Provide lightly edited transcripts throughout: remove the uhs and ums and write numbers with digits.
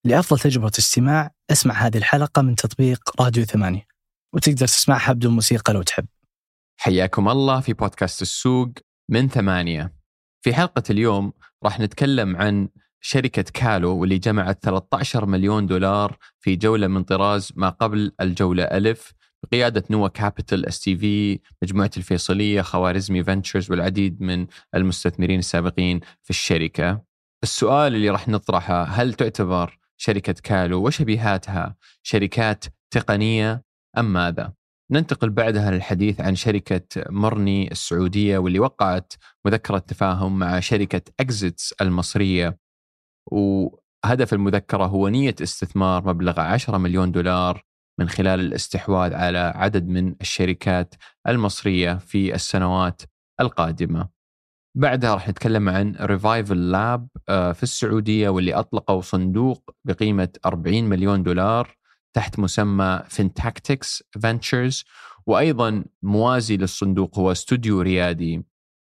لأفضل تجربة استماع اسمع هذه الحلقة من تطبيق راديو 8، وتقدر تسمعها بدون موسيقى لو تحب. حياكم الله في بودكاست السوق من 8. في حلقة اليوم راح نتكلم عن شركة كالو واللي جمعت 13 مليون دولار في جولة من طراز ما قبل الجولة ألف بقيادة نوا كابيتال STV، مجموعة الفيصلية، خوارزمي فنتشرز والعديد من المستثمرين السابقين في الشركة. السؤال اللي راح نطرحه: هل تعتبر شركة كالو وشبيهاتها شركات تقنية أم ماذا؟ ننتقل بعدها للحديث عن شركة مرني السعودية واللي وقعت مذكرة تفاهم مع شركة أكزيتس المصرية، وهدف المذكرة هو نية استثمار مبلغ 10 مليون دولار من خلال الاستحواذ على عدد من الشركات المصرية في السنوات القادمة. بعدها راح نتكلم عن ريفايفل لاب في السعودية واللي أطلقوا صندوق بقيمة 40 مليون دولار تحت مسمى فينتاكتكس فنتشرز، وأيضا موازي للصندوق هو استوديو ريادي.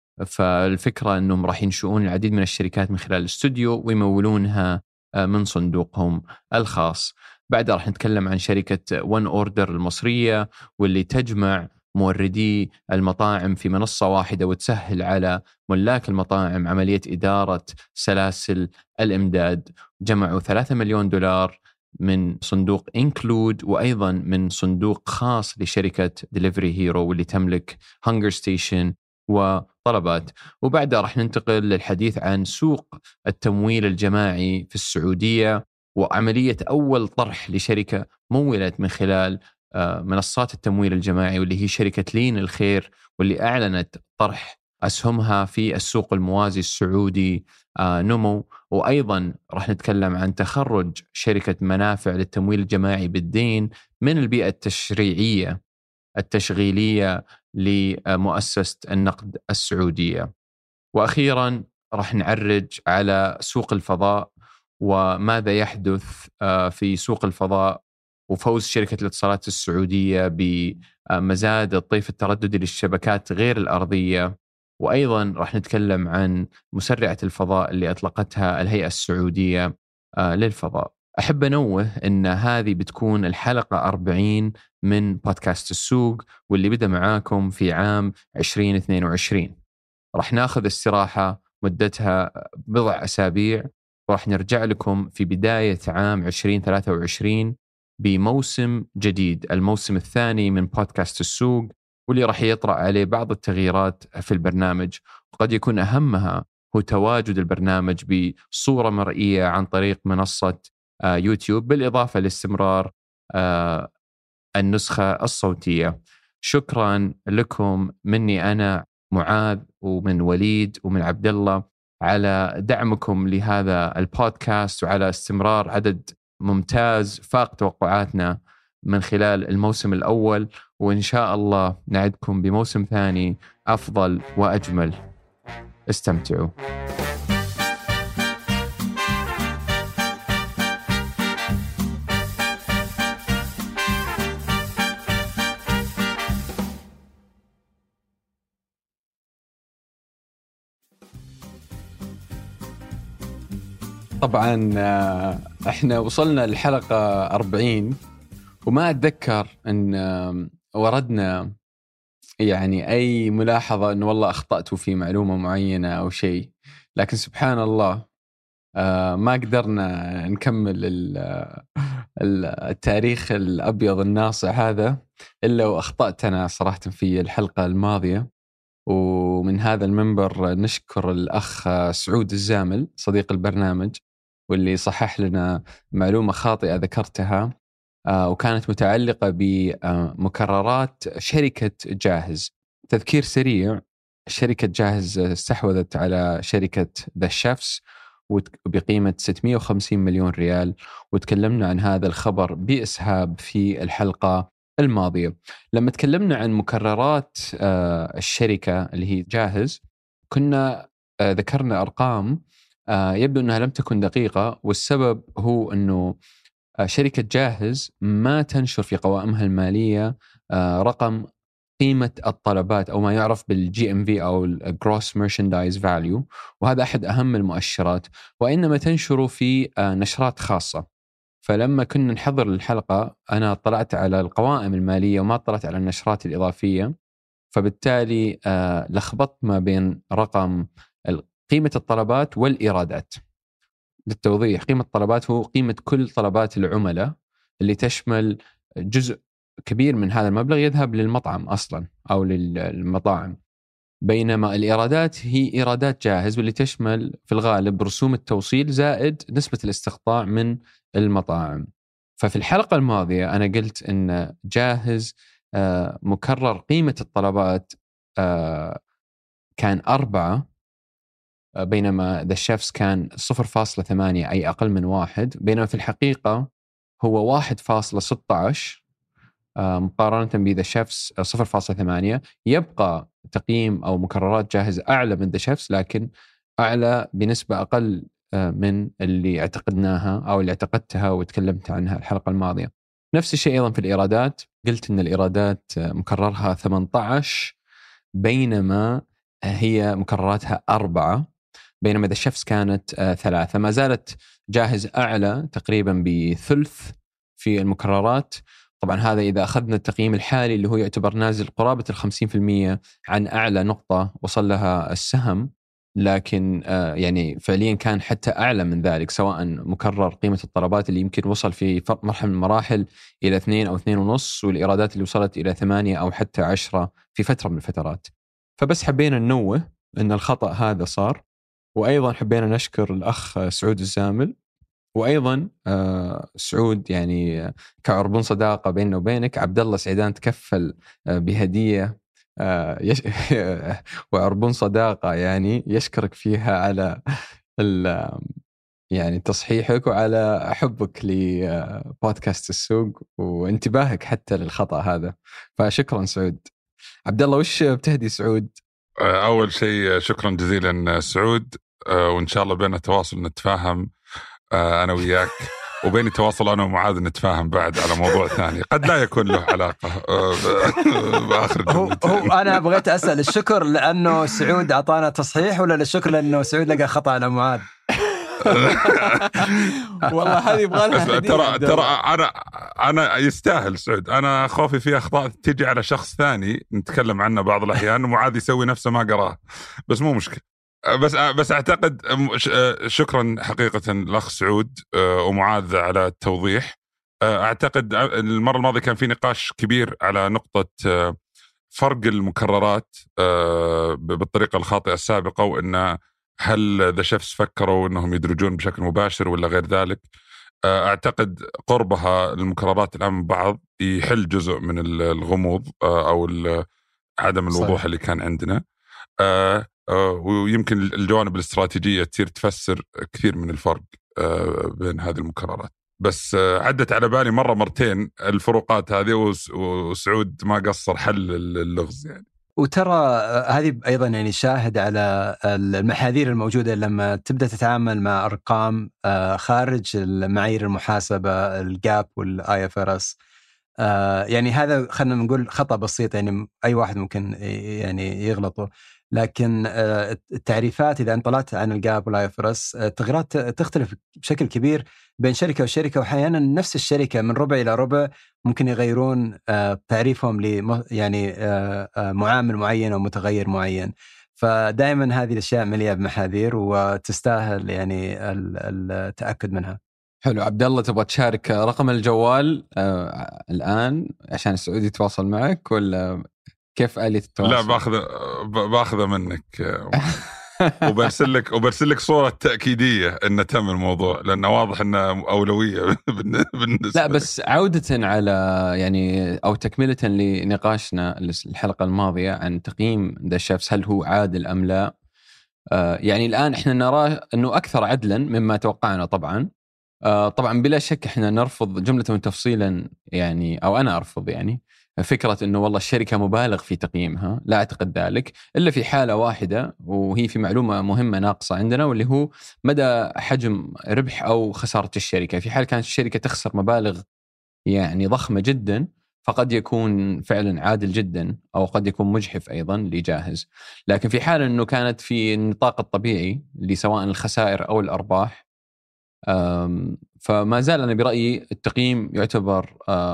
فالفكرة أنهم راح ينشؤون العديد من الشركات من خلال الاستوديو ويمولونها من صندوقهم الخاص. بعدها راح نتكلم عن شركة ون أوردر المصرية واللي تجمع موردي المطاعم في منصة واحدة وتسهل على ملاك المطاعم عملية إدارة سلاسل الإمداد. جمعوا 3 مليون دولار من صندوق إنكلود وأيضا من صندوق خاص لشركة ديليفري هيرو واللي تملك هانجر ستيشن وطلبات. وبعدها راح ننتقل للحديث عن سوق التمويل الجماعي في السعودية وعملية أول طرح لشركة مولت من خلال منصات التمويل الجماعي واللي هي شركة لين الخير، واللي أعلنت طرح أسهمها في السوق الموازي السعودي نمو. وأيضا راح نتكلم عن تخرج شركة منافع للتمويل الجماعي بالدين من البيئة التشريعية التشغيلية لمؤسسة النقد السعودية. وأخيرا راح نعرج على سوق الفضاء وماذا يحدث في سوق الفضاء، وفوز شركة الاتصالات السعودية بمزاد الطيف الترددي للشبكات غير الأرضية. وأيضا راح نتكلم عن مسرعة الفضاء اللي أطلقتها الهيئة السعودية للفضاء. أحب أنوه أن هذه بتكون الحلقة 40 من بودكاست السوق واللي بدأ معاكم في عام 2022. راح ناخذ استراحة مدتها بضع أسابيع، وراح نرجع لكم في بداية عام 2023 بموسم جديد، الموسم الثاني من بودكاست السوق، واللي راح يطرأ عليه بعض التغييرات في البرنامج، وقد يكون أهمها هو تواجد البرنامج بصورة مرئية عن طريق منصة يوتيوب، بالإضافة لاستمرار النسخة الصوتية. شكرا لكم مني أنا معاذ ومن وليد ومن عبد الله على دعمكم لهذا البودكاست وعلى استمرار عدد ممتاز فاق توقعاتنا من خلال الموسم الأول، وإن شاء الله نعدكم بموسم ثاني أفضل وأجمل. استمتعوا. طبعا احنا وصلنا للحلقة 40 وما أتذكر أن وردنا يعني أي ملاحظة أن والله أخطأت في معلومة معينة أو شيء، لكن سبحان الله ما قدرنا نكمل التاريخ الأبيض الناصع هذا إلا وأخطأت أنا صراحة في الحلقة الماضية. ومن هذا المنبر نشكر الأخ سعود الزامل صديق البرنامج واللي صحح لنا معلومة خاطئة ذكرتها، وكانت متعلقة بمكررات شركة جاهز. تذكير سريع: شركة جاهز استحوذت على شركة ذا شيفس بقيمة 650 مليون ريال، وتكلمنا عن هذا الخبر بإسهاب في الحلقة الماضية. لما تكلمنا عن مكررات الشركة اللي هي جاهز كنا ذكرنا أرقام يبدو أنها لم تكن دقيقة، والسبب هو أنه شركة جاهز ما تنشر في قوائمها المالية رقم قيمة الطلبات أو ما يعرف بالGMV أو Gross Merchandise Value، وهذا أحد أهم المؤشرات، وإنما تنشر في نشرات خاصة. فلما كنا نحضر الحلقة أنا طلعت على القوائم المالية وما طلعت على النشرات الإضافية، فبالتالي لخبطت ما بين رقم قيمة الطلبات والإيرادات. للتوضيح، قيمة الطلبات هو قيمة كل طلبات العملاء اللي تشمل جزء كبير من هذا المبلغ يذهب للمطعم أصلا أو للمطاعم، بينما الإيرادات هي إيرادات جاهز واللي تشمل في الغالب رسوم التوصيل زائد نسبة الاستقطاع من المطاعم. ففي الحلقة الماضية أنا قلت إن جاهز مكرر قيمة الطلبات كان 4، بينما ذا شيفس كان 0.8 أي أقل من 1، بينما في الحقيقة هو 1.16 مقارنة بذا شيفس 0.8. يبقى تقييم أو مكررات جاهز أعلى من ذا شيفس، لكن أعلى بنسبة أقل من اللي اعتقدناها أو اللي اعتقدتها وتكلمت عنها الحلقة الماضية. نفس الشيء أيضا في الإيرادات، قلت إن الإيرادات مكررها 18 بينما هي مكرراتها 4، بينما ذا شيفس كانت 3. ما زالت جاهز أعلى تقريبا بثلث في المكررات. طبعا هذا إذا أخذنا التقييم الحالي اللي هو يعتبر نازل قرابة 50% عن أعلى نقطة وصل لها السهم، لكن يعني فعليا كان حتى أعلى من ذلك، سواء مكرر قيمة الطلبات اللي يمكن وصل في مرحلة من المراحل إلى 2 أو 2.5، والإيرادات اللي وصلت إلى 8 أو حتى 10 في فترة من الفترات. فبس حبينا ننوه أن الخطأ هذا صار. وأيضا حبينا نشكر الأخ سعود الزامل، وأيضا سعود يعني كعربون صداقة بيننا وبينك، عبد الله سعيدان تكفل بهدية وعربون صداقة يعني يشكرك فيها على يعني تصحيحك وعلى حبك لبودكاست السوق وانتباهك حتى للخطأ هذا، فشكرا سعود. عبد الله وش بتهدي سعود؟ أول شيء شكرا جزيلا سعود، وإن شاء الله بيننا تواصل نتفاهم أنا وياك، وبيني تواصل أنا ومعاذ نتفاهم بعد على موضوع ثاني قد لا يكون له علاقة بآخر هو أنا بغيت أسأل الشكر لأنه سعود أعطانا تصحيح، ولا للشكر لأنه سعود لقى خطأ على معاذ؟ والله هذه يبغى لها ترى أنا يستاهل سعود. أنا خوفي فيه أخطاء تيجي على شخص ثاني نتكلم عنه بعض الأحيان ومعاذ يسوي نفسه ما قراه، بس مو مشكلة. بس أعتقد شكرا حقيقة الأخ سعود ومعاذ على التوضيح. أعتقد المرة الماضية كان في نقاش كبير على نقطة فرق المكررات بالطريقة الخاطئة السابقة، وإن هل ذا شيفس فكروا أنهم يدرجون بشكل مباشر ولا غير ذلك. أعتقد قربها المكررات الآن من بعض يحل جزء من الغموض أو عدم الوضوح صحيح اللي كان عندنا، ويمكن الجوانب الاستراتيجية تصير تفسر كثير من الفرق بين هذه المكررات. بس عدت على بالي مرتين الفروقات هذه، وسعود ما قصر حل اللغز يعني. وترى هذه أيضا يعني شاهد على المحاذير الموجودة لما تبدأ تتعامل مع أرقام خارج المعايير المحاسبة الجاب والآي اف ار اس. يعني هذا خلنا نقول خطأ بسيط، يعني أي واحد ممكن يعني يغلطه، لكن التعريفات إذا انطلعت عن الجاب والآي اف ار اس التغييرات تختلف بشكل كبير بين شركة وشركة، وأحيانا نفس الشركة من ربع إلى ربع ممكن يغيرون تعريفهم يعني معامل معين أو متغير معين. فدائما هذه الأشياء مليئة بمحاذير وتستاهل يعني التأكد منها. حلو. عبد الله تبغى تشارك رقم الجوال الآن عشان السعودي يتواصل معك، ولا كيف آلية التواصل؟ لا باخذه منك وبرسل لك صورة تأكيدية إن تم الموضوع، لأنه واضح إنه أولوية بالنسبة. لا بس عودة على يعني أو تكملة لنقاشنا الحلقة الماضية عن تقييم ذا شيفس هل هو عادل أم لا. يعني الآن إحنا نراه أنه أكثر عدلا مما توقعنا. طبعا بلا شك إحنا نرفض جملة وتفصيلا يعني، أو أنا أرفض يعني فكرة أنه والله الشركة مبالغ في تقييمها. لا أعتقد ذلك إلا في حالة واحدة، وهي في معلومة مهمة ناقصة عندنا، واللي هو مدى حجم ربح أو خسارة الشركة. في حال كانت الشركة تخسر مبالغ يعني ضخمة جدا فقد يكون فعلا عادل جدا، أو قد يكون مجحف أيضا لجاهز. لكن في حال أنه كانت في النطاق الطبيعي لسواء الخسائر أو الأرباح، فما زال أنا برأيي التقييم يعتبر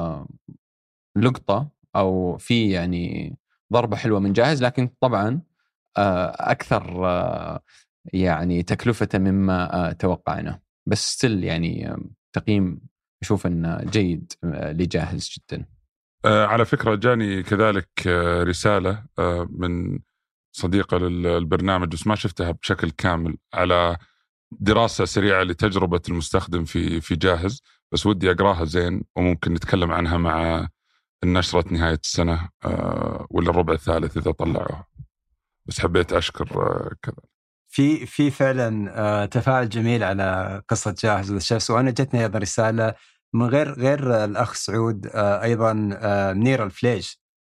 لقطة أو في يعني ضربة حلوة من جاهز، لكن طبعا أكثر يعني تكلفة مما توقعنا، بس ستيل يعني تقييم أشوف أنه جيد لجاهز جدا. على فكرة جاني كذلك رسالة من صديقة للبرنامج بس ما شفتها بشكل كامل، على دراسة سريعة لتجربة المستخدم في جاهز، بس ودي أقراها زين وممكن نتكلم عنها مع النشرة نهاية السنة ولا الربع الثالث إذا طلعوها. بس حبيت أشكر كذا. في فعلا تفاعل جميل على قصة جاهز والشمس، وأنا جتني أيضا رسالة من غير الأخ سعود أيضا منير الفليج،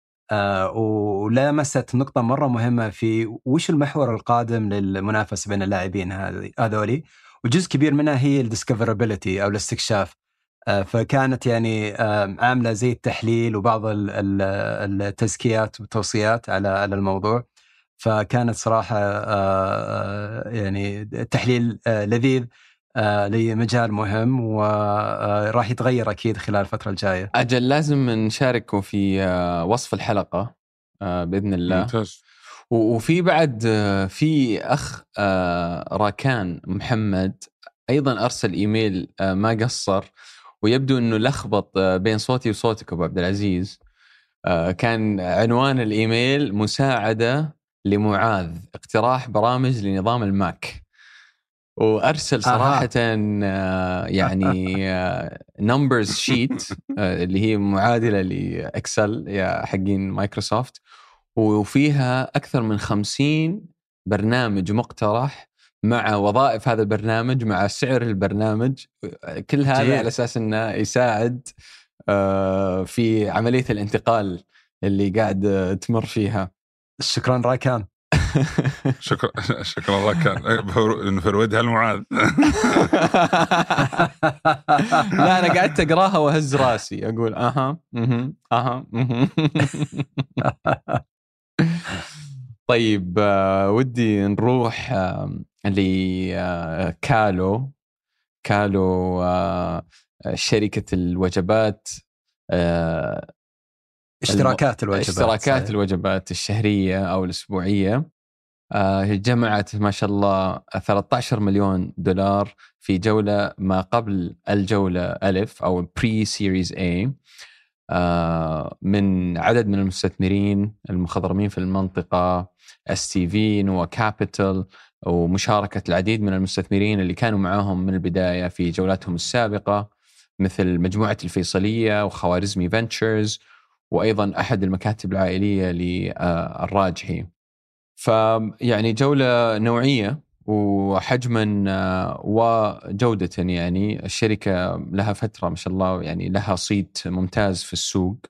ولمست نقطة مرة مهمة في وش المحور القادم للمنافسة بين اللاعبين هذولي، وجزء كبير منها هي الديسكفرابيلتي أو الاستكشاف. فكانت يعني عاملة زي التحليل وبعض التزكيات والتوصيات على الموضوع، فكانت صراحة يعني تحليل لذيذ لمجال مهم وراح يتغير أكيد خلال الفترة الجاية. أجل لازم نشاركه في وصف الحلقة بإذن الله. ممتاز. وفي بعد في أخ راكان محمد أيضا أرسل إيميل ما قصر، ويبدو أنه لخبط بين صوتي وصوتك أبو عبد العزيز. كان عنوان الإيميل مساعدة لمعاذ اقتراح برامج لنظام الماك، وأرسل صراحة يعني نمبرز شيت اللي هي معادلة لإكسل يا حقين مايكروسوفت، وفيها أكثر من 50 برنامج مقترح مع وظائف هذا البرنامج مع سعر البرنامج، كل هذا جيد. على أساس أنه يساعد في عملية الانتقال اللي قاعد تمر فيها. شكرا راكان. شكرا راكان. نفرودها المعاذ. لا أنا قعدت أقراها وهز راسي أقول طيب ودي نروح لكالو. شركة الوجبات، اشتراكات الوجبات الشهرية أو الأسبوعية، جمعت ما شاء الله 13 مليون دولار في جولة ما قبل الجولة ألف أو pre-series A من عدد من المستثمرين المخضرمين في المنطقة، STV وكابيتال، ومشاركة العديد من المستثمرين اللي كانوا معاهم من البداية في جولاتهم السابقة مثل مجموعة الفيصلية وخوارزمي فينتشرز، وأيضا أحد المكاتب العائلية للراجحي. فيعني جولة نوعية وحجما وجودة، يعني الشركة لها فترة ما شاء الله يعني لها صيت ممتاز في السوق،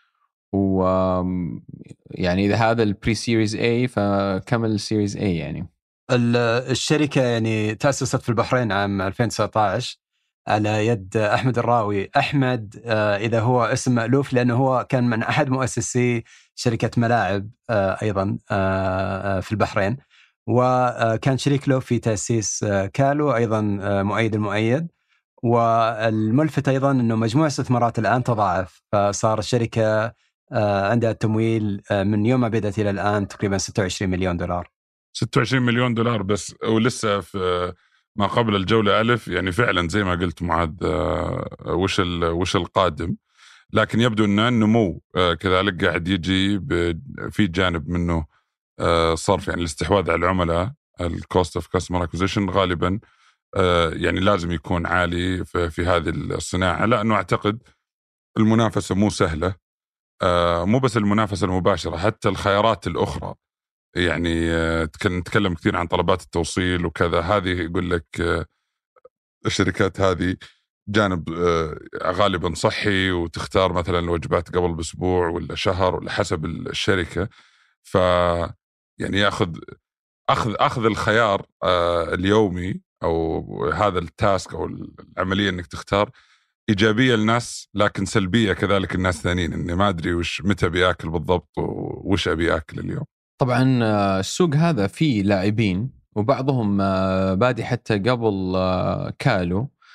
ويعني إذا هذا البري سيريز A فكمل السيريز A. يعني الشركة يعني تأسست في البحرين عام 2019 على يد أحمد الراوي. أحمد إذا هو اسم مألوف لأنه هو كان من أحد مؤسسي شركة ملاعب أيضا في البحرين، وكان شريك له في تأسيس كالو أيضا مؤيد المؤيد. والملفت أيضا أنه مجموع استثمارات الآن تضاعف، فصار الشركة عندها تمويل من يوم ما بدأت إلى الآن تقريبا 26 مليون دولار. 26 مليون دولار بس، ولسه في ما قبل الجولة ألف. يعني فعلا زي ما قلت معاذ وش القادم، لكن يبدو أن النمو كذلك قاعد يجي في جانب منه صرف، يعني الاستحواذ على العملاء، الكوست اوف كاستمر اكوزيشن غالبا يعني لازم يكون عالي في هذه الصناعة، لأنه أعتقد المنافسة مو سهلة، مو بس المنافسة المباشرة، حتى الخيارات الأخرى. يعني نتكلم كثير عن طلبات التوصيل وكذا، هذه يقول لك الشركات هذه جانب غالبا صحي، وتختار مثلا الوجبات قبل بأسبوع ولا شهر ولا حسب الشركة. ف يعني ياخذ أخذ الخيار اليومي أو هذا التاسك أو العملية إنك تختار إيجابية للناس، لكن سلبية كذلك الناس ثانيين، إني ما أدري متى بيأكل بالضبط وش أبي أكل اليوم. طبعا السوق هذا فيه لاعبين وبعضهم بادي حتى قبل كالو،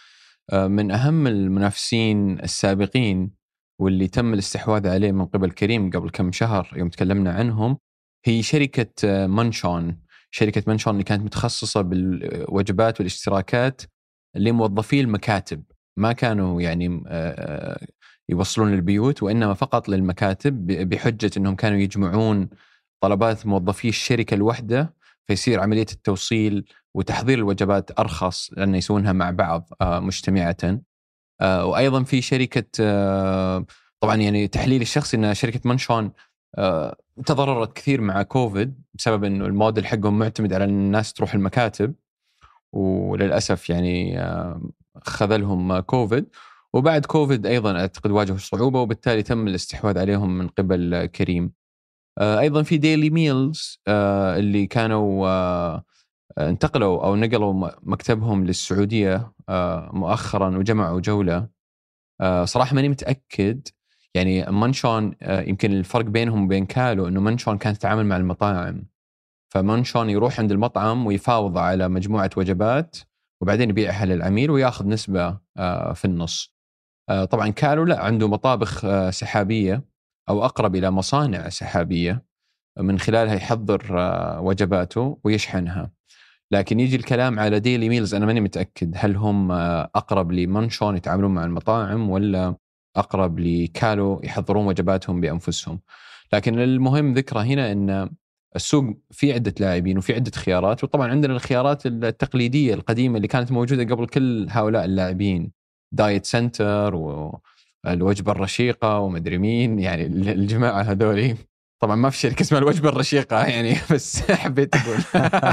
من أهم المنافسين السابقين واللي تم الاستحواذ عليه من قبل كريم قبل كم شهر يوم تكلمنا عنهم هي شركة منشون. شركة منشون اللي كانت متخصصة بالوجبات والاشتراكات لموظفي المكاتب، ما كانوا يعني يوصلون للبيوت وإنما فقط للمكاتب، بحجة أنهم كانوا يجمعون طلبات موظفي الشركة الواحدة، فيصير عملية التوصيل وتحضير الوجبات أرخص لأن يسوونها مع بعض مجتمعة. وأيضا في شركة طبعا يعني تحليل الشخصي أن شركة منشون تضررت كثير مع كوفيد بسبب أنه الموديل حقهم معتمد على أن الناس تروح المكاتب، وللأسف يعني خذلهم كوفيد. وبعد كوفيد أيضا أعتقد واجهوا صعوبة وبالتالي تم الاستحواذ عليهم من قبل كريم. أيضا في ديلي ميلز اللي كانوا انتقلوا أو نقلوا مكتبهم للسعودية مؤخرا وجمعوا جولة. صراحة ماني متأكد، يعني منشون يمكن الفرق بينهم وبين كالو أنه منشون كانت تتعامل مع المطاعم، فمنشون يروح عند المطعم ويفاوض على مجموعة وجبات وبعدين يبيعها للعميل وياخذ نسبة في النص. طبعا كالو لا، عنده مطابخ سحابية أو أقرب إلى مصانع سحابية من خلالها يحضر وجباته ويشحنها. لكن يجي الكلام على ديلي ميلز أنا ماني متأكد هل هم أقرب لمنشون يتعاملون مع المطاعم ولا أقرب لكالو يحضرون وجباتهم بأنفسهم. لكن المهم ذكره هنا أن السوق في عدة لاعبين وفي عدة خيارات، وطبعا عندنا الخيارات التقليدية القديمة اللي كانت موجودة قبل كل هؤلاء اللاعبين، دايت سنتر والوجبة الرشيقة ومدري مين، يعني الجماعة هذولي. طبعا ما في شركة اسمها الوجبة الرشيقة يعني، بس حبيت أقول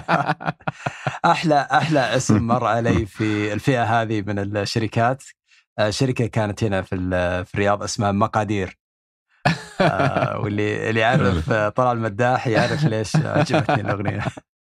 أحلى اسم مر علي في الفئة هذه من الشركات شركة كانت هنا في الرياض اسمها مقادير. واللي يعرف طلال المداح يعرف ليش عجبتني الأغنية.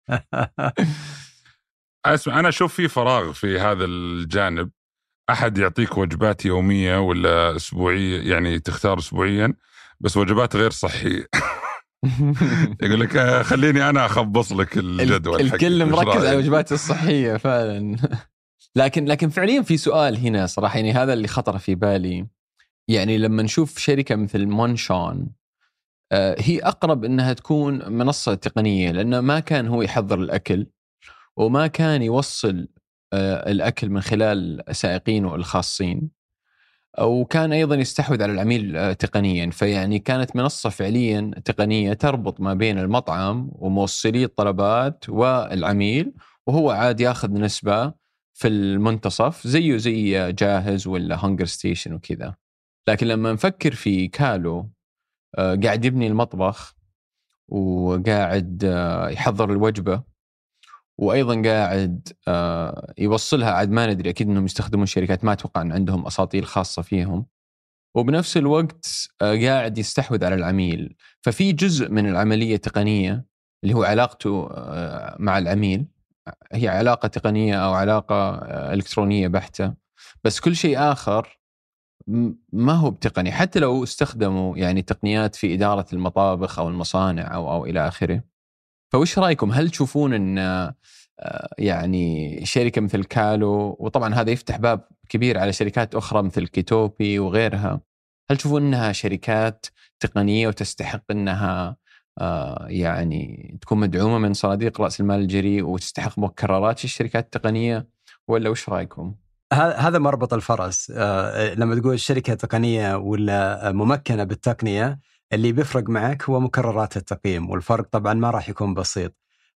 أسمع، أنا أشوف في فراغ في هذا الجانب. أحد يعطيك وجبات يومية ولا أسبوعية، يعني تختار أسبوعيا بس وجبات غير صحية. يقول لك خليني أنا أخبص لك الجدول. الكل مركز على الوجبات الصحية فعلا. لكن فعليا في سؤال هنا صراحة، يعني هذا اللي خطر في بالي. يعني لما نشوف شركة مثل منشون هي أقرب أنها تكون منصة تقنية، لأنه ما كان هو يحضر الأكل وما كان يوصل الأكل من خلال سائقينه الخاصين، وكان أيضا يستحوذ على العميل تقنيا. فيعني كانت منصة فعليا تقنية تربط ما بين المطعم وموصلي الطلبات والعميل، وهو عاد ياخذ نسبة في المنتصف زيه زي جاهز ولا هانجر ستيشن وكذا. لكن لما نفكر في كالو قاعد يبني المطبخ وقاعد يحضر الوجبة وأيضا قاعد يوصلها، عاد ما ندري أكيد أنهم يستخدمون شركات، ما أتوقع أن عندهم أساطيل خاصة فيهم، وبنفس الوقت قاعد يستحوذ على العميل. ففي جزء من العملية التقنية اللي هو علاقته مع العميل، هي علاقة تقنية أو علاقة إلكترونية بحتة، بس كل شيء آخر ما هو بتقني، حتى لو استخدموا يعني تقنيات في إدارة المطابخ أو المصانع أو إلى آخره. فوش رأيكم؟ هل تشوفون أن يعني شركة مثل كالو، وطبعا هذا يفتح باب كبير على شركات أخرى مثل كيتوبي وغيرها، هل تشوفون أنها شركات تقنية وتستحق أنها يعني تكون مدعومة من صناديق رأس المال الجريء وتستحق مكررات الشركات التقنية، ولا وش رأيكم؟ هذا مربط الفرس. لما تقول شركة تقنية ولا ممكنة بالتقنية، اللي بيفرق معك هو مكررات التقييم، والفرق طبعا ما راح يكون بسيط.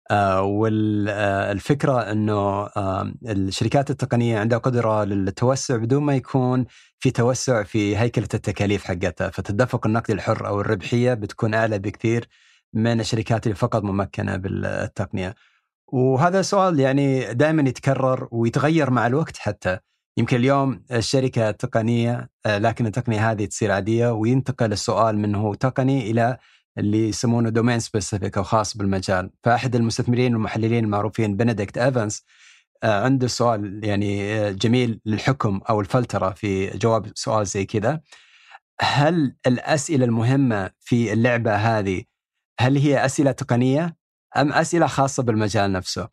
والفكرة أنه الشركات التقنية عندها قدرة للتوسع بدون ما يكون في توسع في هيكلة التكاليف حقتها، فتدفق النقد الحر أو الربحية بتكون أعلى بكثير من الشركات اللي فقط ممكنة بالتقنية. وهذا سؤال يعني دائما يتكرر ويتغير مع الوقت. حتى يمكن اليوم الشركة تقنية لكن التقنية هذه تصير عادية، وينتقل السؤال من هو تقني إلى اللي يسمونه دومين سبيسيفيك أو خاص بالمجال. فأحد المستثمرين والمحللين المعروفين بنديكت إيفانس عنده سؤال يعني جميل للحكم أو الفلترة في جواب سؤال زي كذا: هل الأسئلة المهمة في اللعبة هذه هل هي أسئلة تقنية أم أسئلة خاصة بالمجال نفسه؟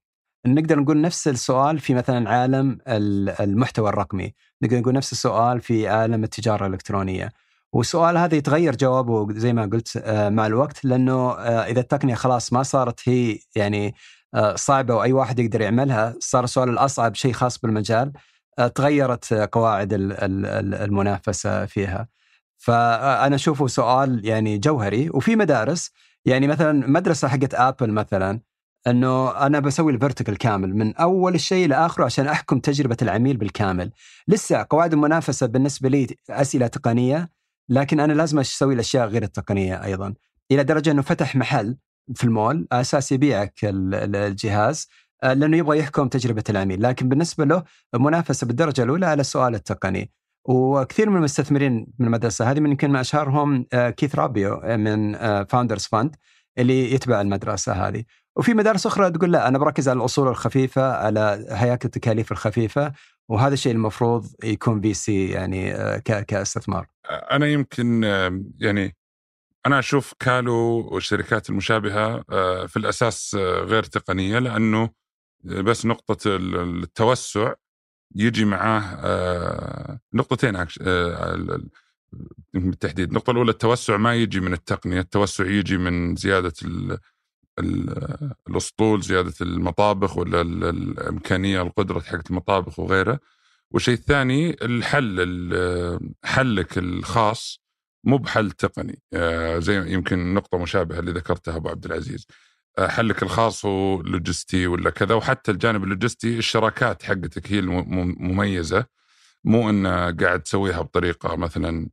نقدر نقول نفس السؤال في مثلا عالم المحتوى الرقمي، نقدر نقول نفس السؤال في عالم التجارة الإلكترونية. والسؤال هذا يتغير جوابه زي ما قلت مع الوقت، لأنه إذا التقنية خلاص ما صارت هي يعني صعبة وأي واحد يقدر يعملها، صار السؤال الأصعب شيء خاص بالمجال، تغيرت قواعد المنافسة فيها. فأنا أشوفه سؤال يعني جوهري. وفي مدارس يعني مثلا مدرسة حقت آبل مثلا، أنه أنا بسوي الفيرتيكال كامل من أول الشيء لآخره عشان أحكم تجربة العميل بالكامل. لسه قواعد المنافسة بالنسبة لي أسئلة تقنية، لكن أنا لازم أسوي الأشياء غير التقنية أيضا، إلى درجة أنه فتح محل في المول أساس يبيعك الجهاز لأنه يبغى يحكم تجربة العميل. لكن بالنسبة له منافسة بالدرجة الأولى على السؤال التقني. وكثير من المستثمرين من المدرسة هذه، من يمكن من أشهرهم كيث رابيو من فاوندرز فاند اللي يتبع المدرسة هذه. وفي مدارس أخرى تقول لا، أنا بركز على الأصول الخفيفة، على هياكل التكاليف الخفيفة، وهذا الشيء المفروض يكون VC يعني كاستثمار. أنا يمكن يعني أنا أشوف كالو والشركات المشابهة في الأساس غير تقنية، لأنه بس نقطة التوسع يجي معاه نقطتين بالتحديد. النقطة الأولى التوسع ما يجي من التقنية، التوسع يجي من زيادة الأسطول، زيادة المطابخ ولا الإمكانية القدرة حقت المطابخ وغيره. والشيء الثاني حلك الخاص مو بحل تقني، زي يمكن نقطة مشابهة اللي ذكرتها أبو عبد العزيز. حلك الخاص هو لوجستي ولا كذا، وحتى الجانب اللوجستي الشراكات حقتك هي المميزة، مو أن قاعد تسويها بطريقة مثلا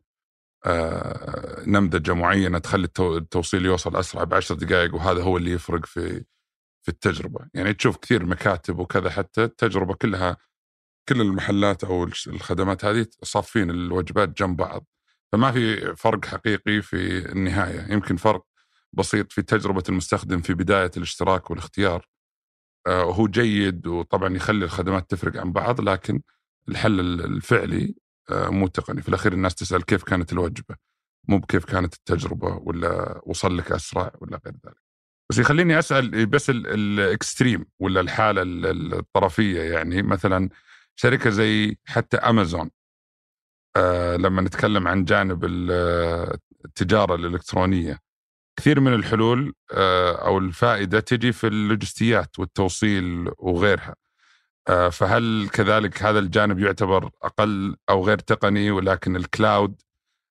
نمذجة معينة تخلي التوصيل يوصل أسرع ب10 دقائق، وهذا هو اللي يفرق في التجربة. يعني تشوف كثير مكاتب وكذا، حتى التجربة كلها كل المحلات أو الخدمات هذه صافين الوجبات جنب بعض، فما في فرق حقيقي في النهاية. يمكن فرق بسيط في تجربة المستخدم في بداية الاشتراك والاختيار، وهو جيد وطبعا يخلي الخدمات تفرق عن بعض، لكن الحل الفعلي مو تقني. في الأخير الناس تسأل كيف كانت الوجبة، مو بكيف كانت التجربة ولا وصل لك أسرع ولا غير ذلك. بس يخليني أسأل بس الإكستريم ولا الحالة الطرفية. يعني مثلا شركة زي حتى أمازون، لما نتكلم عن جانب التجارة الإلكترونية، كثير من الحلول أو الفائدة تجي في اللوجستيات والتوصيل وغيرها. فهل كذلك هذا الجانب يعتبر أقل أو غير تقني، ولكن الكلاود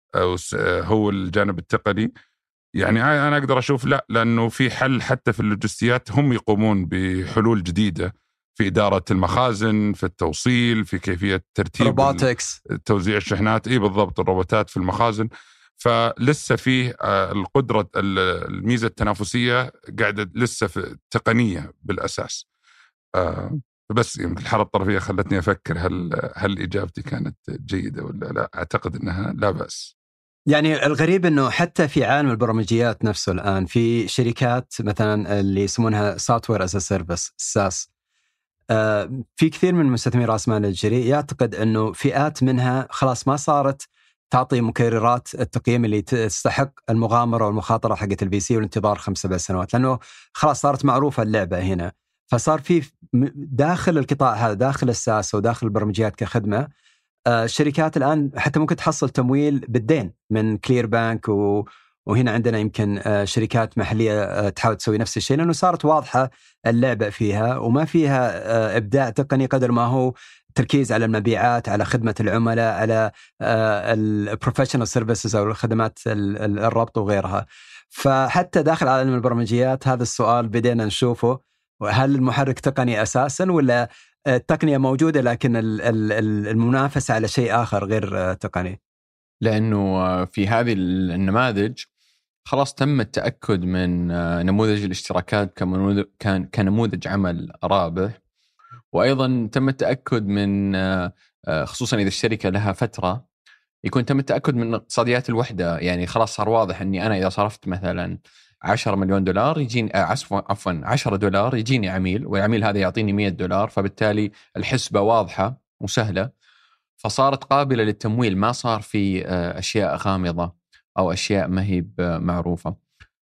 هو الجانب التقني؟ يعني أنا أقدر أشوف لا، لأنه في حل حتى في اللوجستيات هم يقومون بحلول جديدة في إدارة المخازن، في التوصيل، في كيفية ترتيب روبوتكس، توزيع الشحنات، بالضبط الروبوتات في المخازن. فلسه فيه القدرة، الميزة التنافسية قاعدة لسه في تقنية بالأساس. بس يمكن الحالة الطرفية خلتني أفكر هل إجابتي كانت جيدة ولا لا. أعتقد أنها لا بأس. يعني الغريب أنه حتى في عالم البرمجيات نفسه الآن في شركات مثلا اللي يسمونها Software as a Service SaaS، في كثير من مستثمري رأس مال الجريء يعتقد أنه فئات منها خلاص ما صارت تعطي مكررات التقييم اللي تستحق المغامرة والمخاطرة حقت الVC والانتظار 5-7 سنوات، لأنه خلاص صارت معروفة اللعبة هنا. فصار في داخل القطاع هذا، داخل الساس وداخل البرمجيات كخدمة، الشركات الآن حتى ممكن تحصل تمويل بالدين من كلير بانك، وهنا عندنا يمكن شركات محلية تحاول تسوي نفس الشيء، لأنه صارت واضحة اللعبة فيها وما فيها إبداع تقني قدر ما هو تركيز على المبيعات، على خدمة العملاء، على البروفيشنال سيرفيسز أو الخدمات الربط وغيرها. فحتى داخل عالم البرمجيات هذا السؤال بدينا نشوفه، هل المحرك تقني أساسا ولا التقنية موجودة لكن المنافسة على شيء آخر غير تقني؟ لأنه في هذه النماذج خلاص تم التأكد من نموذج الاشتراكات كنموذج عمل رابح، وأيضا تم التأكد من خصوصا إذا الشركة لها فترة يكون تم التأكد من اقتصاديات الوحدة. يعني خلاص صار واضح أني أنا إذا صرفت مثلا $10 مليون يجيني عفوا $10 يجيني عميل، والعميل هذا يعطيني $100، فبالتالي الحسبة واضحة وسهلة، فصارت قابلة للتمويل. ما صار في أشياء غامضة أو أشياء ما هي معروفة.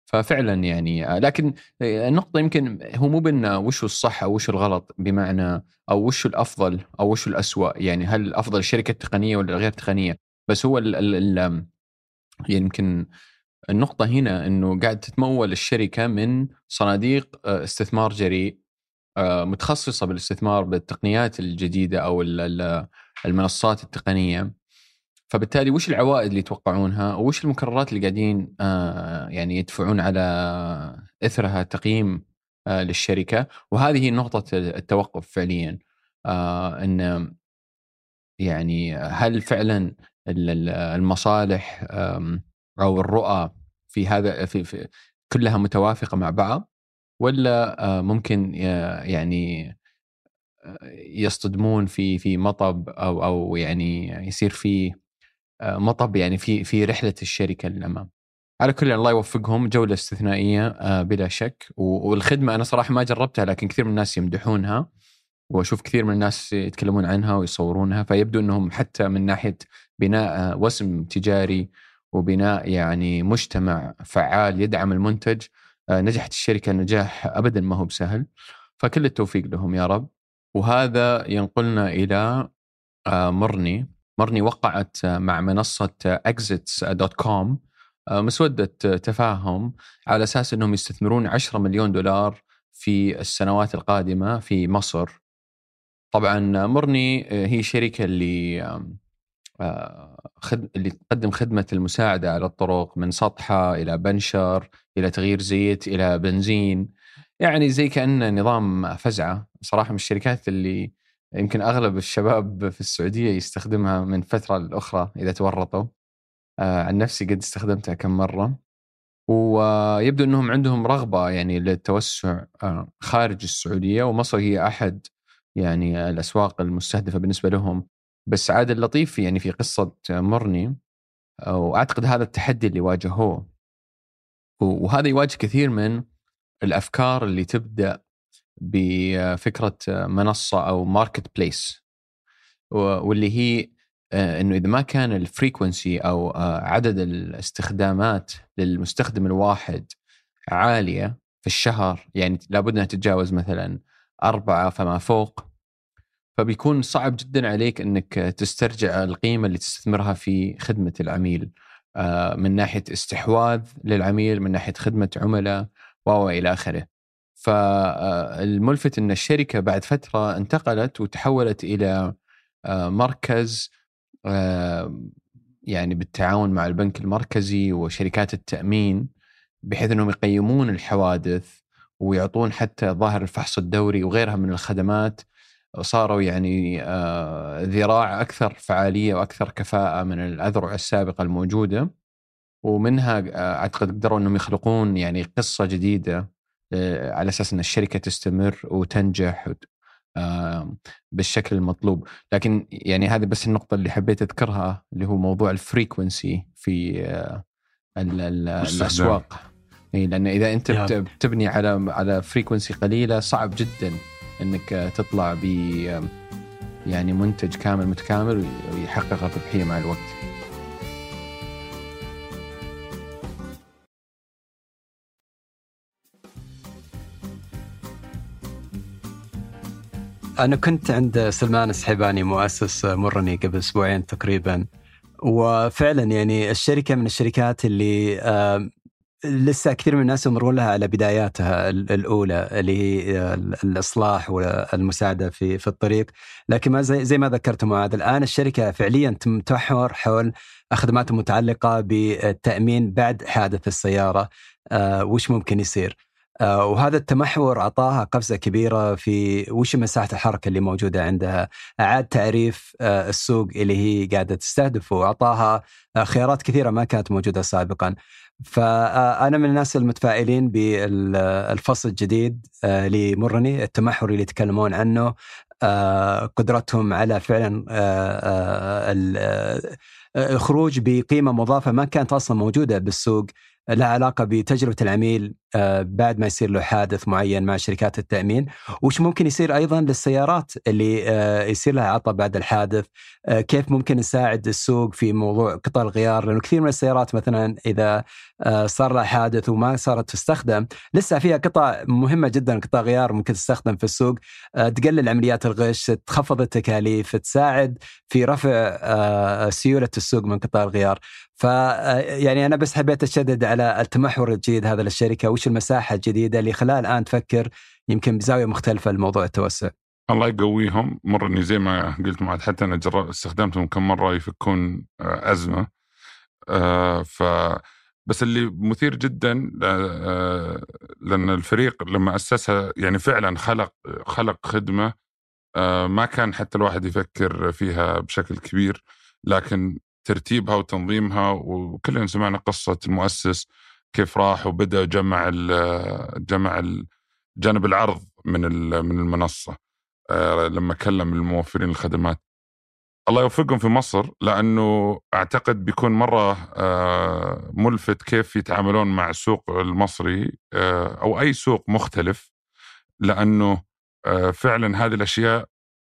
ففعلا يعني لكن النقطة يمكن هو مو بأنه وش الصح أو وش الغلط، بمعنى أو وش الأفضل أو وش الأسوأ، يعني هل الأفضل الشركة التقنية ولا غير تقنية. بس هو يعني يمكن النقطة هنا أنه قاعد تتمول الشركة من صناديق استثمار جريء متخصصة بالاستثمار بالتقنيات الجديدة أو المنصات التقنية. فبالتالي وش العوائد اللي يتوقعونها وش المكررات اللي قاعدين يعني يدفعون على إثرها تقييم للشركة. وهذه هي نقطة التوقف فعليا، أن يعني هل فعلا المصالح أو الرؤى في هذا في كلها متوافقة مع بعض، ولا ممكن يعني يصطدمون في مطب أو يعني يصير في مطب يعني في رحلة الشركة للأمام. على كل الله يوفقهم، جولة استثنائية بلا شك. والخدمة أنا صراحة ما جربتها، لكن كثير من الناس يمدحونها وأشوف كثير من الناس يتكلمون عنها ويصورونها، فيبدو أنهم حتى من ناحية بناء وسم تجاري وبناء يعني مجتمع فعال يدعم المنتج، نجحت الشركة نجاح أبدا ما هو بسهل. فكل التوفيق لهم يا رب. وهذا ينقلنا إلى مرني وقعت مع منصة exits.com مسودة تفاهم على أساس أنهم يستثمرون 10 مليون دولار في السنوات القادمة في مصر. طبعا مرني هي شركة اللي تقدم خدمة المساعدة على الطرق، من سطحة إلى بنشر إلى تغيير زيت إلى بنزين، يعني زي كأنه نظام فزعة صراحة. من الشركات اللي يمكن أغلب الشباب في السعودية يستخدمها من فترة لأخرى إذا تورطوا. عن نفسي قد استخدمتها كم مرة، ويبدو أنهم عندهم رغبة يعني للتوسع خارج السعودية، ومصر هي أحد يعني الأسواق المستهدفة بالنسبة لهم. بس عاد اللطيف يعني في قصة مرني، وأعتقد هذا التحدي اللي واجهوه، وهذا يواجه كثير من الأفكار اللي تبدأ بفكرة منصة أو ماركت بليس، واللي هي أنه إذا ما كان الفريكونسي أو عدد الاستخدامات للمستخدم الواحد عالية في الشهر، يعني لابد أنها تتجاوز مثلا 4 فما فوق، فبيكون صعب جدا عليك أنك تسترجع القيمة اللي تستثمرها في خدمة العميل، من ناحية استحواذ للعميل، من ناحية خدمة عملاء وإلى آخره. فالملفت أن الشركة بعد فترة انتقلت وتحولت إلى مركز يعني بالتعاون مع البنك المركزي وشركات التأمين، بحيث أنهم يقيمون الحوادث ويعطون حتى ظاهر الفحص الدوري وغيرها من الخدمات. صاروا يعني ذراع أكثر فعالية وأكثر كفاءة من الأذرع السابقة الموجودة، ومنها أعتقد قدروا أنهم يخلقون يعني قصة جديدة على أساس أن الشركة تستمر وتنجح بالشكل المطلوب. لكن يعني هذه بس النقطة اللي حبيت أذكرها، اللي هو موضوع الفريكونسي في الأسواق. لأن إذا أنت بتبني على فريكونسي قليلة صعب جدا أنك تطلع ب يعني منتج كامل متكامل ويحقق الربحية مع الوقت. أنا كنت عند سلمان السحيباني مؤسس مرني قبل أسبوعين تقريبا، وفعلا يعني الشركة من الشركات اللي لسه كثير من الناس يمرون لها على بداياتها الأولى، اللي هي الإصلاح والمساعدة في الطريق. لكن ما زي ما ذكرت معاذ، الآن الشركة فعليا تمتحور حول خدمات متعلقة بالتأمين بعد حادث السيارة، وش ممكن يصير. وهذا التمحور أعطاها قفزة كبيرة في وش مساحة الحركة اللي موجودة عندها، أعاد تعريف السوق اللي هي قاعدة تستهدفه، وأعطاها خيارات كثيرة ما كانت موجودة سابقا. فأنا من الناس المتفائلين بالفصل الجديد لمرني، التمحور اللي يتكلمون عنه، قدرتهم على فعلا الخروج بقيمة مضافة ما كانت أصلا موجودة بالسوق، لها علاقة بتجربة العميل، بعد ما يصير له حادث معين مع شركات التأمين، وش ممكن يصير أيضا للسيارات اللي يصير لها عطل بعد الحادث، كيف ممكن نساعد السوق في موضوع قطع الغيار، لأنه كثير من السيارات مثلا إذا صار لها حادث وما صارت تستخدم لسه فيها قطع مهمة جدا، قطع غيار ممكن تستخدم في السوق، تقلل عمليات الغش، تخفض التكاليف، تساعد في رفع سيولة السوق من قطع الغيار. يعني أنا بس حبيت أشدد على التمحور الجديد هذا للشركة، وش المساحة الجديدة اللي خلال الآن تفكر يمكن بزاوية مختلفة لموضوع التوسع. الله يقويهم. مرني زي ما قلت معك، حتى أنا استخدمتهم كم مرة يفكون أزمة. بس اللي مثير جدا لأن الفريق لما أسسها يعني فعلا خلق خدمة ما كان حتى الواحد يفكر فيها بشكل كبير، لكن ترتيبها وتنظيمها، وكلنا سمعنا قصة المؤسس كيف راح وبدأ جمع جانب العرض من المنصة لما كلم الموفرين الخدمات. الله يوفقهم في مصر، لأنه أعتقد بيكون مرة ملفت كيف يتعاملون مع السوق المصري أو أي سوق مختلف، لأنه فعلا هذه الأشياء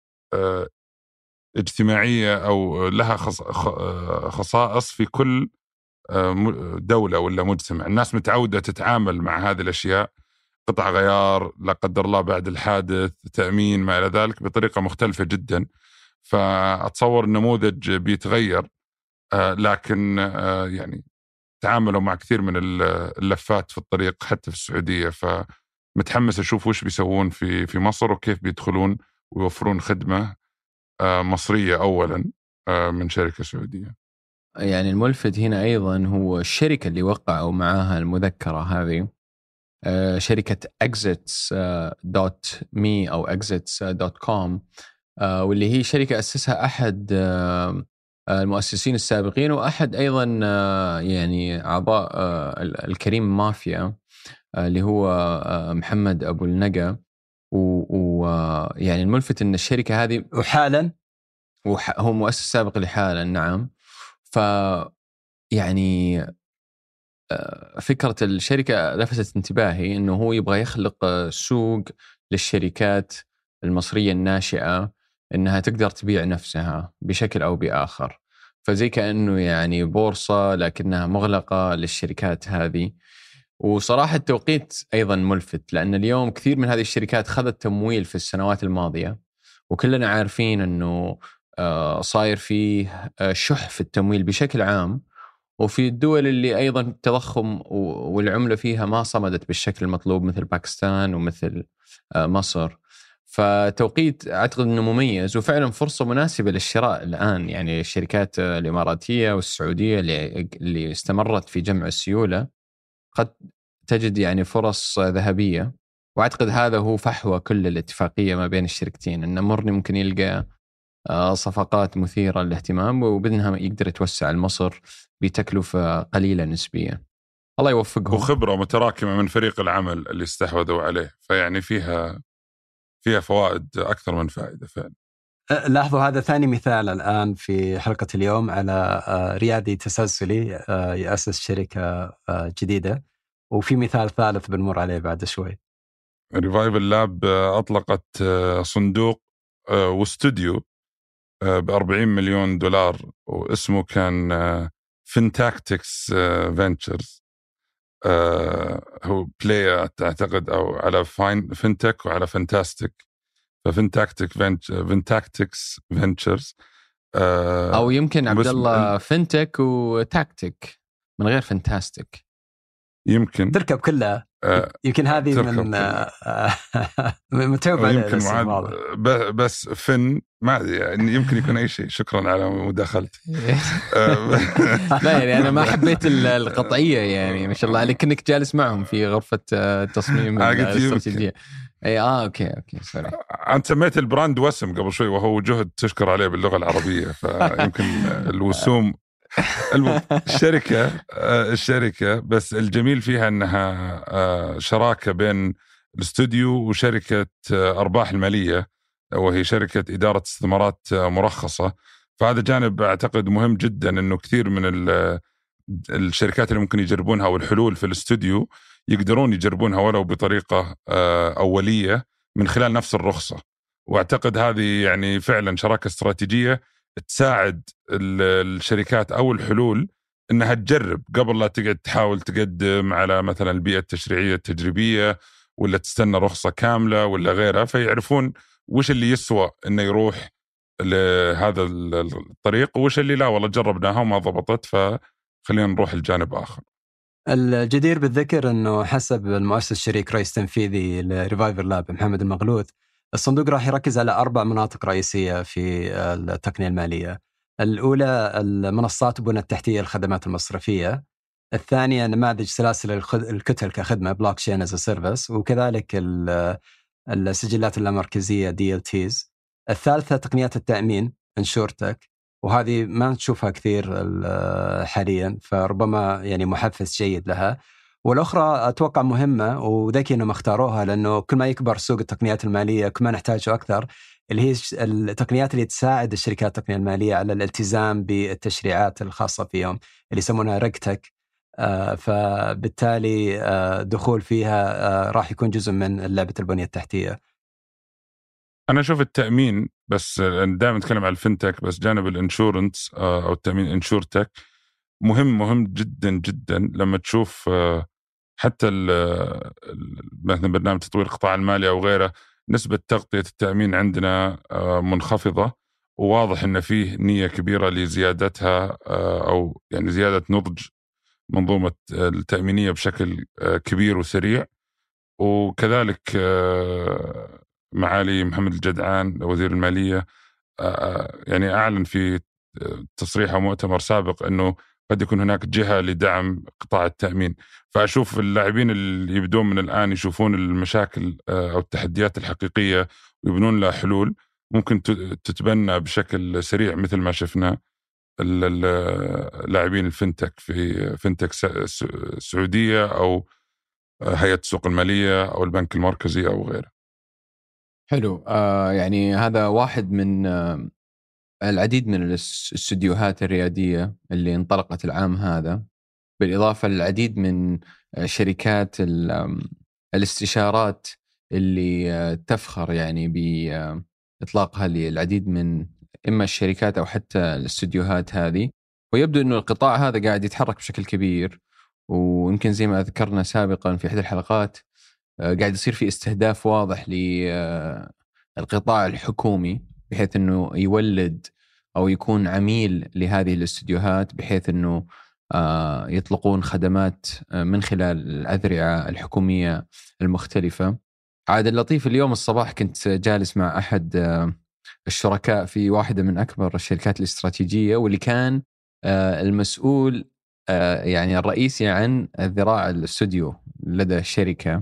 اجتماعية أو لها خصائص في كل دولة ولا مجتمع. الناس متعودة تتعامل مع هذه الأشياء، قطع غيار، لا قدر الله بعد الحادث، تأمين، ما إلى ذلك، بطريقة مختلفة جدا. فأتصور النموذج بيتغير، لكن يعني تعاملوا مع كثير من اللفات في الطريق حتى في السعودية. فمتحمس أشوف وش بيسوون في مصر، وكيف بيدخلون ويوفرون خدمة مصرية أولا من شركة سعودية. يعني الملفت هنا أيضا هو الشركة اللي وقعوا معاها المذكرة هذه، شركة exits.me أو exits.com، واللي هي شركة أسسها أحد المؤسسين السابقين، وأحد أيضا يعني أعضاء الكريم مافيا اللي هو محمد أبو النقا. ويعني الملفت أن الشركة هذه وحالا هو مؤسس سابق لحالا. نعم. يعني فكرة الشركة لفتت انتباهي أنه هو يبغى يخلق سوق للشركات المصرية الناشئة أنها تقدر تبيع نفسها بشكل أو بآخر، فزي كأنه يعني بورصة لكنها مغلقة للشركات هذه. وصراحة التوقيت أيضا ملفت، لأن اليوم كثير من هذه الشركات خذت تمويل في السنوات الماضية، وكلنا عارفين أنه صاير فيه شح في التمويل بشكل عام، وفي الدول اللي أيضا التضخم والعملة فيها ما صمدت بالشكل المطلوب مثل باكستان ومثل مصر. فتوقيت أعتقد أنه مميز، وفعلا فرصة مناسبة للشراء الآن. يعني الشركات الإماراتية والسعودية اللي استمرت في جمع السيولة قد تجد يعني فرص ذهبية. وأعتقد هذا هو فحوى كل الاتفاقية ما بين الشركتين، أن مرني ممكن يلقى صفقات مثيرة للاهتمام، وبإذنها يقدر يتوسع لمصر بتكلفة قليلة نسبيا. الله يوفقهم. وخبرة متراكمة من فريق العمل اللي استحوذوا عليه، فيعني فيها فوائد أكثر من فائدة فعلا. لاحظوا هذا ثاني مثال الآن في حلقة اليوم على ريادي تسلسلي يأسس شركة جديدة، وفي مثال ثالث بنمر عليه بعد شوي. ريفايفل لاب أطلقت صندوق واستوديو ب$40 مليون، واسمه كان فينتاكتكس فينتشرز. هو بلاي أعتقد أو على فينتك وعلى فانتاستيك، فينتاكتكس فينتشرز، أو يمكن عبد الله فينتك وتاكتيك من غير فانتاستيك، يمكن تركب كلها. يمكن هذه من متعوب عليه، بس فن ما يعني يمكن يكون أي شيء. شكرا على مداخلتي. لا يعني أنا ما حبيت القطعية، يعني ما شاء الله عليك إنك جالس معهم في غرفة تصميم الاستراتيجية. أوكي سوري. أنت سميت البراند وسم قبل شوي، وهو جهد تشكر عليه باللغة العربية، فيمكن الوسوم الشركة بس الجميل فيها أنها شراكة بين الاستوديو وشركة أرباح المالية، وهي شركة إدارة استثمارات مرخصة. فهذا جانب أعتقد مهم جدا، أنه كثير من الشركات اللي ممكن يجربونها والحلول في الاستوديو يقدرون يجربونها ولو بطريقة أولية من خلال نفس الرخصة. واعتقد هذه يعني فعلا شراكة استراتيجية تساعد الشركات أو الحلول انها تجرب قبل لا تقعد تحاول تقدم على مثلا البيئة التشريعية التجريبية ولا تستنى رخصة كاملة ولا غيرها، فيعرفون وش اللي يسوى انه يروح لهذا الطريق وش اللي لا والله جربناها وما ضبطت فخلينا نروح الجانب آخر. الجدير بالذكر أنه حسب المؤسس الشريك رئيس تنفيذي لريفايفر لاب محمد المغلوث، الصندوق راح يركز على 4 مناطق رئيسية في التقنية المالية. الأولى المنصات البنى التحتية الخدمات المصرفية، الثانية نماذج سلاسل الكتل كخدمة blockchain as a service، وكذلك السجلات اللامركزية DLTs. الثالثة تقنيات التأمين InsurTech، وهذه ما نشوفها كثير حاليا فربما يعني محفز جيد لها. والأخرى أتوقع مهمة وذكي أنهم اختاروها لأنه كل ما يكبر سوق التقنيات المالية كل ما نحتاجه أكثر، اللي هي التقنيات اللي تساعد الشركات التقنية المالية على الالتزام بالتشريعات الخاصة فيهم اللي يسمونها ريجتك. فبالتالي دخول فيها راح يكون جزء من لعبة البنية التحتية. أنا أشوف التأمين بس دائما نتكلم على الفنتك، بس جانب الانشورنس أو التأمين انشورتك مهم جدا جدا. لما تشوف حتى مثلا برنامج تطوير القطاع المالي أو غيره، نسبة تغطية التأمين عندنا منخفضة، وواضح أن فيه نية كبيرة لزيادتها أو يعني زيادة نضج منظومة التأمينية بشكل كبير وسريع. وكذلك معالي محمد الجدعان وزير المالية يعني أعلن في تصريح أو مؤتمر سابق أنه قد يكون هناك جهة لدعم قطاع التأمين. فأشوف اللاعبين اللي يبدون من الآن يشوفون المشاكل أو التحديات الحقيقية ويبنون لها حلول ممكن تتبنى بشكل سريع، مثل ما شفنا اللاعبين الفنتك في فنتك السعودية أو هيئة السوق المالية أو البنك المركزي أو غيره. حلو. يعني هذا واحد من العديد من الاستديوهات الريادية اللي انطلقت العام هذا، بالإضافة للعديد من شركات الاستشارات اللي تفخر يعني بإطلاقها للعديد من إما الشركات أو حتى الاستديوهات هذه. ويبدو أنه القطاع هذا قاعد يتحرك بشكل كبير، ويمكن زي ما ذكرنا سابقا في إحدى الحلقات قاعد يصير في استهداف واضح للقطاع الحكومي بحيث أنه يولد أو يكون عميل لهذه الاستديوهات، بحيث أنه يطلقون خدمات من خلال الأذرعة الحكومية المختلفة. عاد اللطيف اليوم الصباح كنت جالس مع أحد الشركاء في واحدة من أكبر الشركات الاستراتيجية، واللي كان المسؤول يعني الرئيسي عن الذراع الاستوديو لدى الشركة.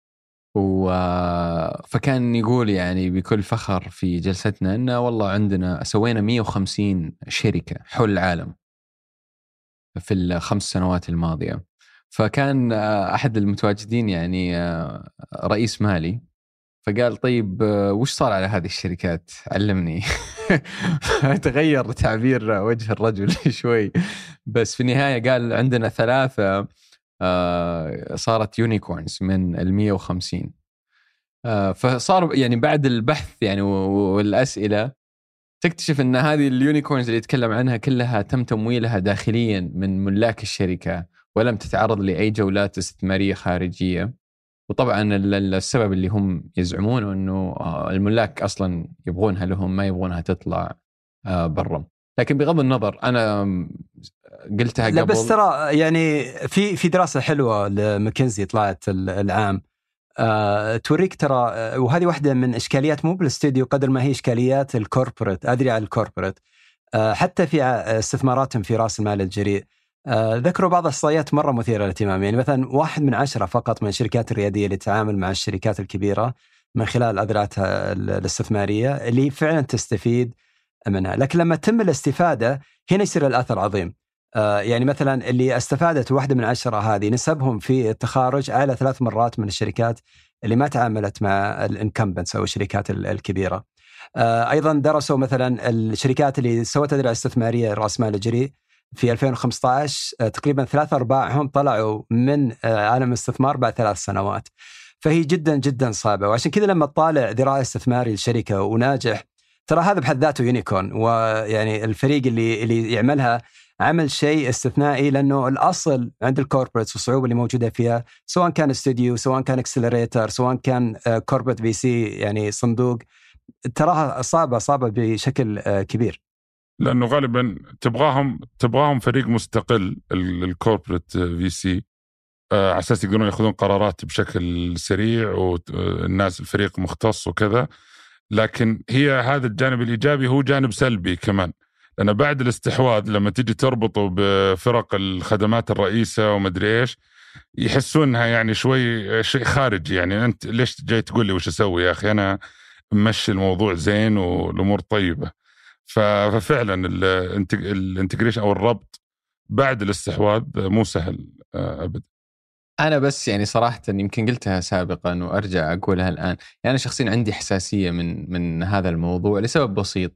فكان يقول يعني بكل فخر في جلستنا أن والله عندنا سوينا 150 شركة حول العالم في ال5 سنوات الماضية. فكان أحد المتواجدين يعني رئيس مالي، فقال طيب وش صار على هذه الشركات علمني. تغير تعبير وجه الرجل شوي، بس في النهاية قال عندنا 3 صارت يونيكورنز من 150. فصار يعني بعد البحث يعني والأسئلة تكتشف أن هذه اليونيكورنز اللي يتكلم عنها كلها تم تمويلها داخليا من ملاك الشركة، ولم تتعرض لأي جولات استثمارية خارجية. وطبعا السبب اللي هم يزعمونه أنه الملاك أصلا يبغونها لهم، ما يبغونها تطلع برا. لكن بغض النظر أنا قلتها قبل. لا بس ترى يعني في دراسة حلوة لماكنزي طلعت العام توريك ترى، وهذه واحدة من إشكاليات مو بالاستوديو قدر ما هي إشكاليات الكوربوريت، أدري على الكوربوريت حتى في استثماراتهم في رأس المال الجريء. ذكروا بعض الإحصائيات مرة مثيرة للاهتمام، يعني مثلا 1 من 10 فقط من الشركات الريادية اللي تتعامل مع الشركات الكبيرة من خلال أذرعتها الاستثمارية اللي فعلا تستفيد منها. لكن لما تتم الاستفادة هنا يصير الأثر عظيم. يعني مثلا اللي استفادت 1 من 10 هذه نسبهم في التخارج أعلى 3 مرات من الشركات اللي ما تعاملت مع الانكمبنس أو الشركات الكبيرة. أيضا درسوا مثلا الشركات اللي سوت أذرع استثمارية رأس مال جريء في 2015 تقريبا 3/4 طلعوا من عالم الاستثمار بعد 3 سنوات. فهي جدا جدا صعبة، وعشان كذا لما تطالع ذراع استثماري لشركة وناجح، ترى هذا بحد ذاته يونيكورن. ويعني الفريق اللي يعملها عمل شيء استثنائي، لأنه الأصل عند الكوربريتس والصعوبة اللي موجودة فيها، سواء كان استوديو، سواء كان اكسلريتر، سواء كان كوربريت VC يعني صندوق، تراها صعبة بشكل كبير. لأنه غالبا تبغاهم فريق مستقل، الكوربريت VC، على أساس يقدرون يأخذون قرارات بشكل سريع، والناس الفريق مختص وكذا. لكن هي هذا الجانب الإيجابي هو جانب سلبي كمان، لأن بعد الاستحواذ لما تيجي تربطه بفرق الخدمات الرئيسة ومدري إيش، يحسونها يعني شيء خارجي. يعني أنت ليش جاي تقول لي وش أسوي يا أخي؟ أنا مشي الموضوع زين والأمور طيبة. ففعلا الانتجريشن أو الربط بعد الاستحواذ مو سهل أبدا. أنا بس يعني صراحة يمكن قلتها سابقا وأرجع أقولها الآن، يعني أنا شخصيا عندي حساسية من هذا الموضوع لسبب بسيط،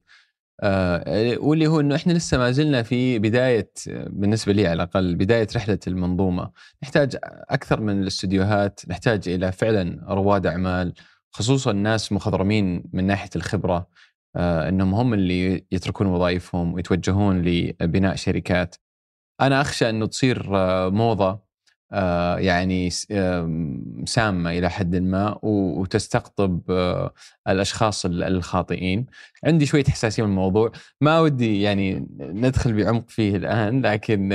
واللي هو إنه إحنا لسه ما زلنا في بداية، بالنسبة لي على الأقل، بداية رحلة المنظومة. نحتاج أكثر من الاستديوهات، نحتاج إلى فعلا رواد أعمال، خصوصا الناس مخضرمين من ناحية الخبرة، إنهم هم اللي يتركون وظائفهم ويتوجهون لبناء شركات. أنا أخشى أنه تصير موضة يعني سامة إلى حد ما، وتستقطب الأشخاص الخاطئين. عندي شوية حساسية من الموضوع، ما ودي يعني ندخل بعمق فيه الآن، لكن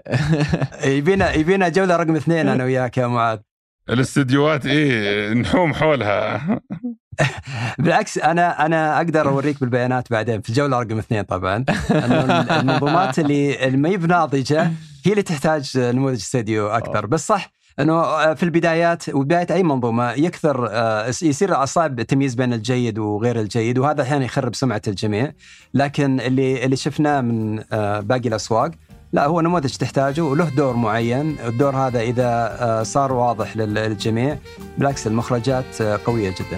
يبينا جولة رقم 2 أنا وياك يا معاذ. الاستديوهات نحوم حولها. بالعكس، أنا أقدر أوريك بالبيانات بعدين في الجولة رقم 2 طبعا، أنه المنظومات اللي ما هي بناضجة هي اللي تحتاج نموذج استديو أكثر. بس صح أنه في البدايات وبداية أي منظومة يصير صعب التمييز بين الجيد وغير الجيد، وهذا أحيانا يخرب سمعة الجميع. لكن اللي شفناه من باقي الأسواق، لا، هو نموذج تحتاجه وله دور معين. الدور هذا إذا صار واضح للجميع، بالعكس المخرجات قوية جدا.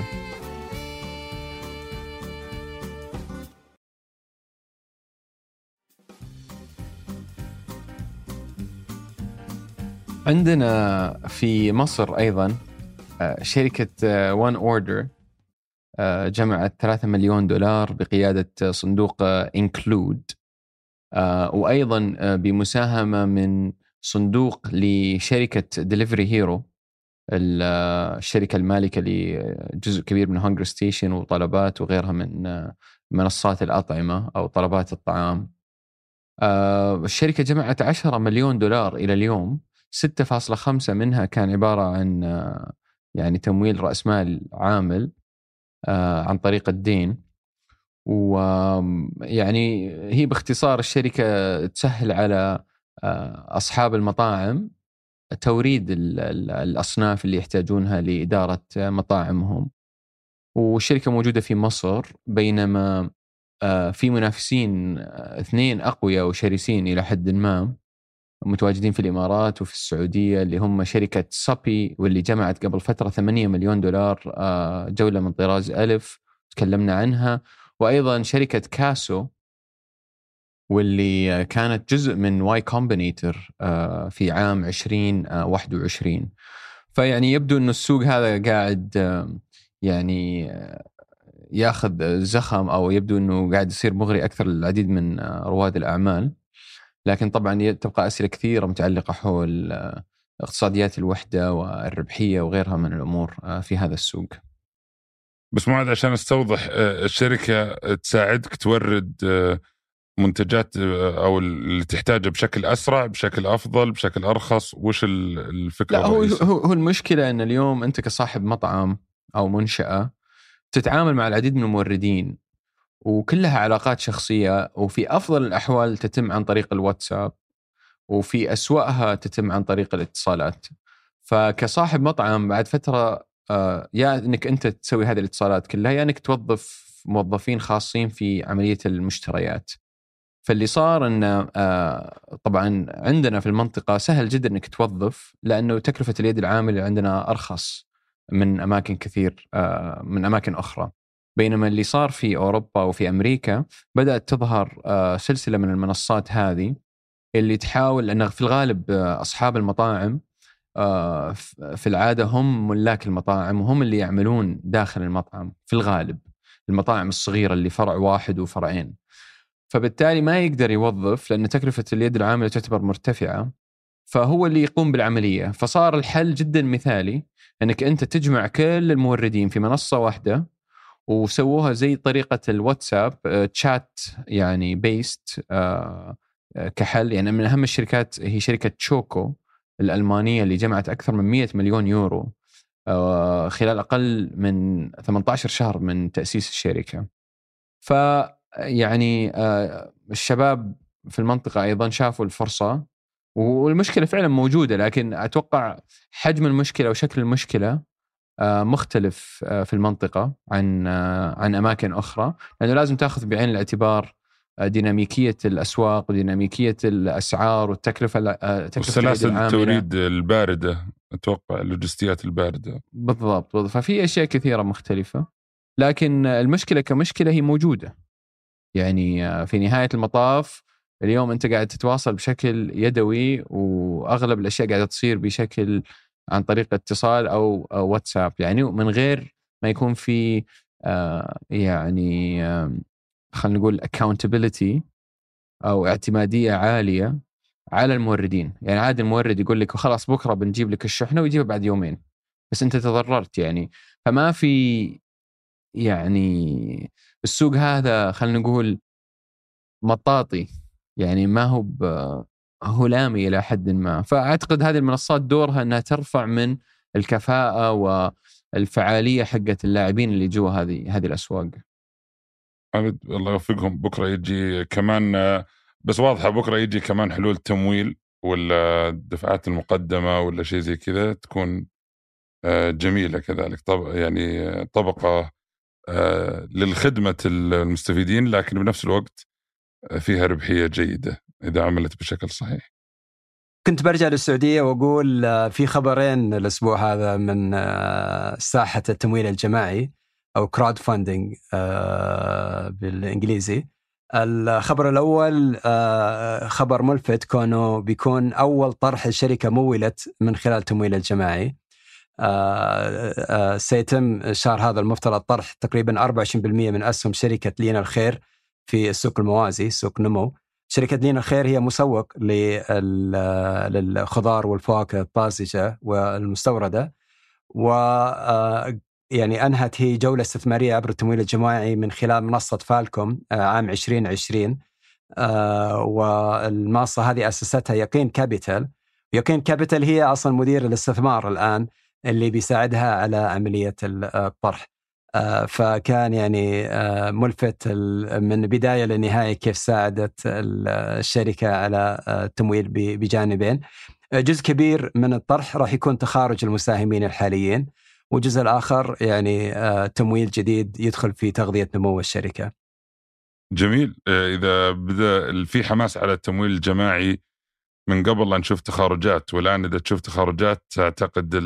عندنا في مصر أيضا شركة One Order جمعت $3 مليون بقيادة صندوق Include، وأيضا بمساهمة من صندوق لشركة Delivery Hero، الشركة المالكة لجزء كبير من Hunger Station وطلبات وغيرها من منصات الأطعمة أو طلبات الطعام. الشركة جمعت $10 مليون إلى اليوم، 6.5 منها كان عبارة عن يعني تمويل رأس مال عامل عن طريق الدين. ويعني هي باختصار الشركة تسهل على أصحاب المطاعم توريد الأصناف اللي يحتاجونها لإدارة مطاعمهم. والشركة موجودة في مصر، بينما في منافسين 2 أقوياء وشرسين إلى حد ما متواجدين في الإمارات وفي السعودية، اللي هم شركة سابي، واللي جمعت قبل فترة $8 مليون، جولة من طراز ألف تكلمنا عنها، وأيضا شركة كاسو، واللي كانت جزء من واي كومبينيتر في عام 2021. فيعني يبدو أن السوق هذا قاعد يعني ياخذ زخم، أو يبدو أنه قاعد يصير مغري أكثر للعديد من رواد الأعمال. لكن طبعا تبقى أسئلة كثيرة متعلقة حول اقتصاديات الوحدة والربحية وغيرها من الأمور في هذا السوق. بس معاذ، عشان استوضح، الشركة تساعدك تورد منتجات أو اللي تحتاجه بشكل أسرع، بشكل أفضل، بشكل أرخص. وش الفكرة؟ لا، هو المشكلة أن اليوم أنت كصاحب مطعم أو منشأة تتعامل مع العديد من الموردين، وكلها علاقات شخصية، وفي أفضل الأحوال تتم عن طريق الواتساب، وفي أسوأها تتم عن طريق الاتصالات. فكصاحب مطعم بعد فترة يا أنك أنت تسوي هذه الاتصالات كلها، يا أنك توظف موظفين خاصين في عملية المشتريات. فاللي صار أن طبعا عندنا في المنطقة سهل جدا أنك توظف، لأنه تكلفة اليد العامل عندنا أرخص من أماكن كثير من أماكن أخرى. بينما اللي صار في أوروبا وفي أمريكا بدأت تظهر سلسلة من المنصات هذه اللي تحاول، لأن في الغالب أصحاب المطاعم في العادة هم ملاك المطاعم وهم اللي يعملون داخل المطعم في الغالب، المطاعم الصغيرة اللي فرع واحد وفرعين، فبالتالي ما يقدر يوظف لأن تكلفة اليد العاملة تعتبر مرتفعة، فهو اللي يقوم بالعملية. فصار الحل جدا مثالي أنك أنت تجمع كل الموردين في منصة واحدة، وسووها زي طريقة الواتساب تشات يعني بيست كحل. يعني من أهم الشركات هي شركة شوكو الألمانية اللي جمعت أكثر من 100 مليون يورو خلال أقل من 18 شهر من تأسيس الشركة. فيعني الشباب في المنطقة أيضا شافوا الفرصة، والمشكلة فعلا موجودة، لكن أتوقع حجم المشكلة وشكل المشكلة مختلف في المنطقة عن أماكن أخرى، لأنه لازم تأخذ بعين الاعتبار ديناميكية الأسواق وديناميكية الأسعار والتكلفة والسلاسل التوريد الباردة، أتوقع اللوجستيات الباردة. بالضبط. ففي أشياء كثيرة مختلفة، لكن المشكلة كمشكلة هي موجودة. يعني في نهاية المطاف اليوم أنت قاعد تتواصل بشكل يدوي، وأغلب الأشياء قاعدة تصير بشكل عن طريق اتصال أو واتساب، يعني من غير ما يكون في يعني خلينا نقول accountability أو اعتمادية عالية على الموردين. يعني عادي المورد يقول لك خلاص بكرة بنجيب لك الشحنة ويجيبها بعد يومين، بس أنت تضررت. يعني فما في يعني السوق هذا خلينا نقول مطاطي، يعني ما هو هلامي إلى حد ما. فأعتقد هذه المنصات دورها أنها ترفع من الكفاءة والفعالية حقت اللاعبين اللي جوا هذه الأسواق. الله يوفقهم. بكرة يجي كمان، بس واضحة بكرة يجي كمان حلول تمويل ولا الدفعات المقدمة ولا شيء زي كذا، تكون جميلة كذلك. يعني طبقة للخدمة المستفيدين، لكن بنفس الوقت فيها ربحية جيدة إذا عملت بشكل صحيح. كنت برجع للسعودية وأقول في خبرين الأسبوع هذا من ساحة التمويل الجماعي أو crowd funding بالإنجليزي. الخبر الأول خبر ملفت، كونه بيكون أول طرح الشركة مولت من خلال التمويل الجماعي. سيتم شهر هذا المفترض طرح تقريبا 24% من أسهم شركة لينا الخير في السوق الموازي، سوق نمو. شركة لينا الخير هي مسوق للخضار والفواكه الطازجة والمستوردة، يعني أنهت هي جولة استثمارية عبر التمويل الجماعي من خلال منصة فالكوم عام 2020. والمنصة هذه أسستها يقين كابيتال. يقين كابيتال هي أصلا مدير الاستثمار الآن اللي بيساعدها على عملية الطرح. فكان يعني ملفت من بداية لنهاية كيف ساعدت الشركة على التمويل بجانبين. جزء كبير من الطرح راح يكون تخارج المساهمين الحاليين، والجزء الآخر يعني تمويل جديد يدخل في تغذية نمو الشركة. جميل. إذا بدأ في حماس على التمويل الجماعي من قبل لا نشوف تخارجات، والآن إذا تشوف تخارجات أعتقد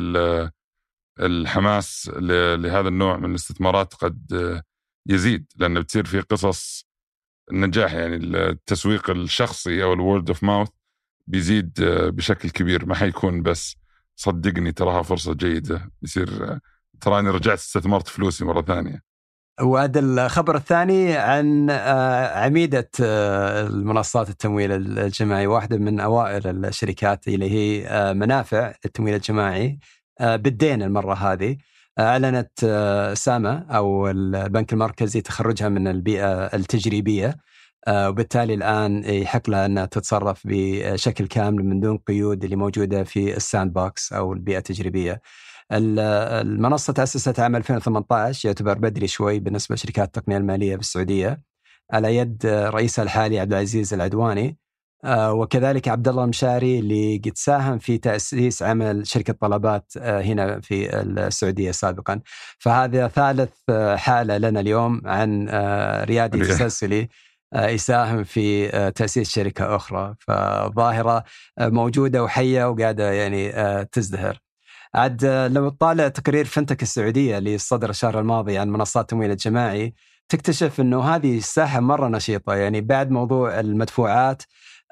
الحماس لهذا النوع من الاستثمارات قد يزيد، لأنه بتصير في قصص النجاح. يعني التسويق الشخصي أو الورد اوف ماوث بيزيد بشكل كبير، ما حيكون بس صدقني تراها فرصة جيدة، يصير تراني رجعت استثمرت فلوسي مرة ثانية. وهذا الخبر الثاني عن عميدة المنصات التمويل الجماعي، واحدة من أوائل الشركات اللي هي منافع التمويل الجماعي بالدين. المرة هذه أعلنت ساما أو البنك المركزي تخرجها من البيئة التجريبية، وبالتالي الآن يحق لها أنها تتصرف بشكل كامل من دون قيود اللي موجودة في الساند بوكس أو البيئة التجريبية. المنصة تأسست عام 2018، يعتبر بدري شوي بالنسبة لشركات التقنية المالية بالسعودية، على يد رئيسها الحالي عبد العزيز العدواني، وكذلك عبد الله المشاري اللي قد ساهم في تأسيس عمل شركة طلبات هنا في السعودية سابقا. فهذا ثالث حالة لنا اليوم عن ريادي تسلسلي يساهم في تأسيس شركة أخرى. فظاهرة موجودة وحية وقاعدة يعني تزدهر. عاد لو تطالع تقرير فنتك السعودية اللي صدر الشهر الماضي عن منصات التمويل الجماعي، تكتشف أنه هذه الساحة مرة نشيطة. يعني بعد موضوع المدفوعات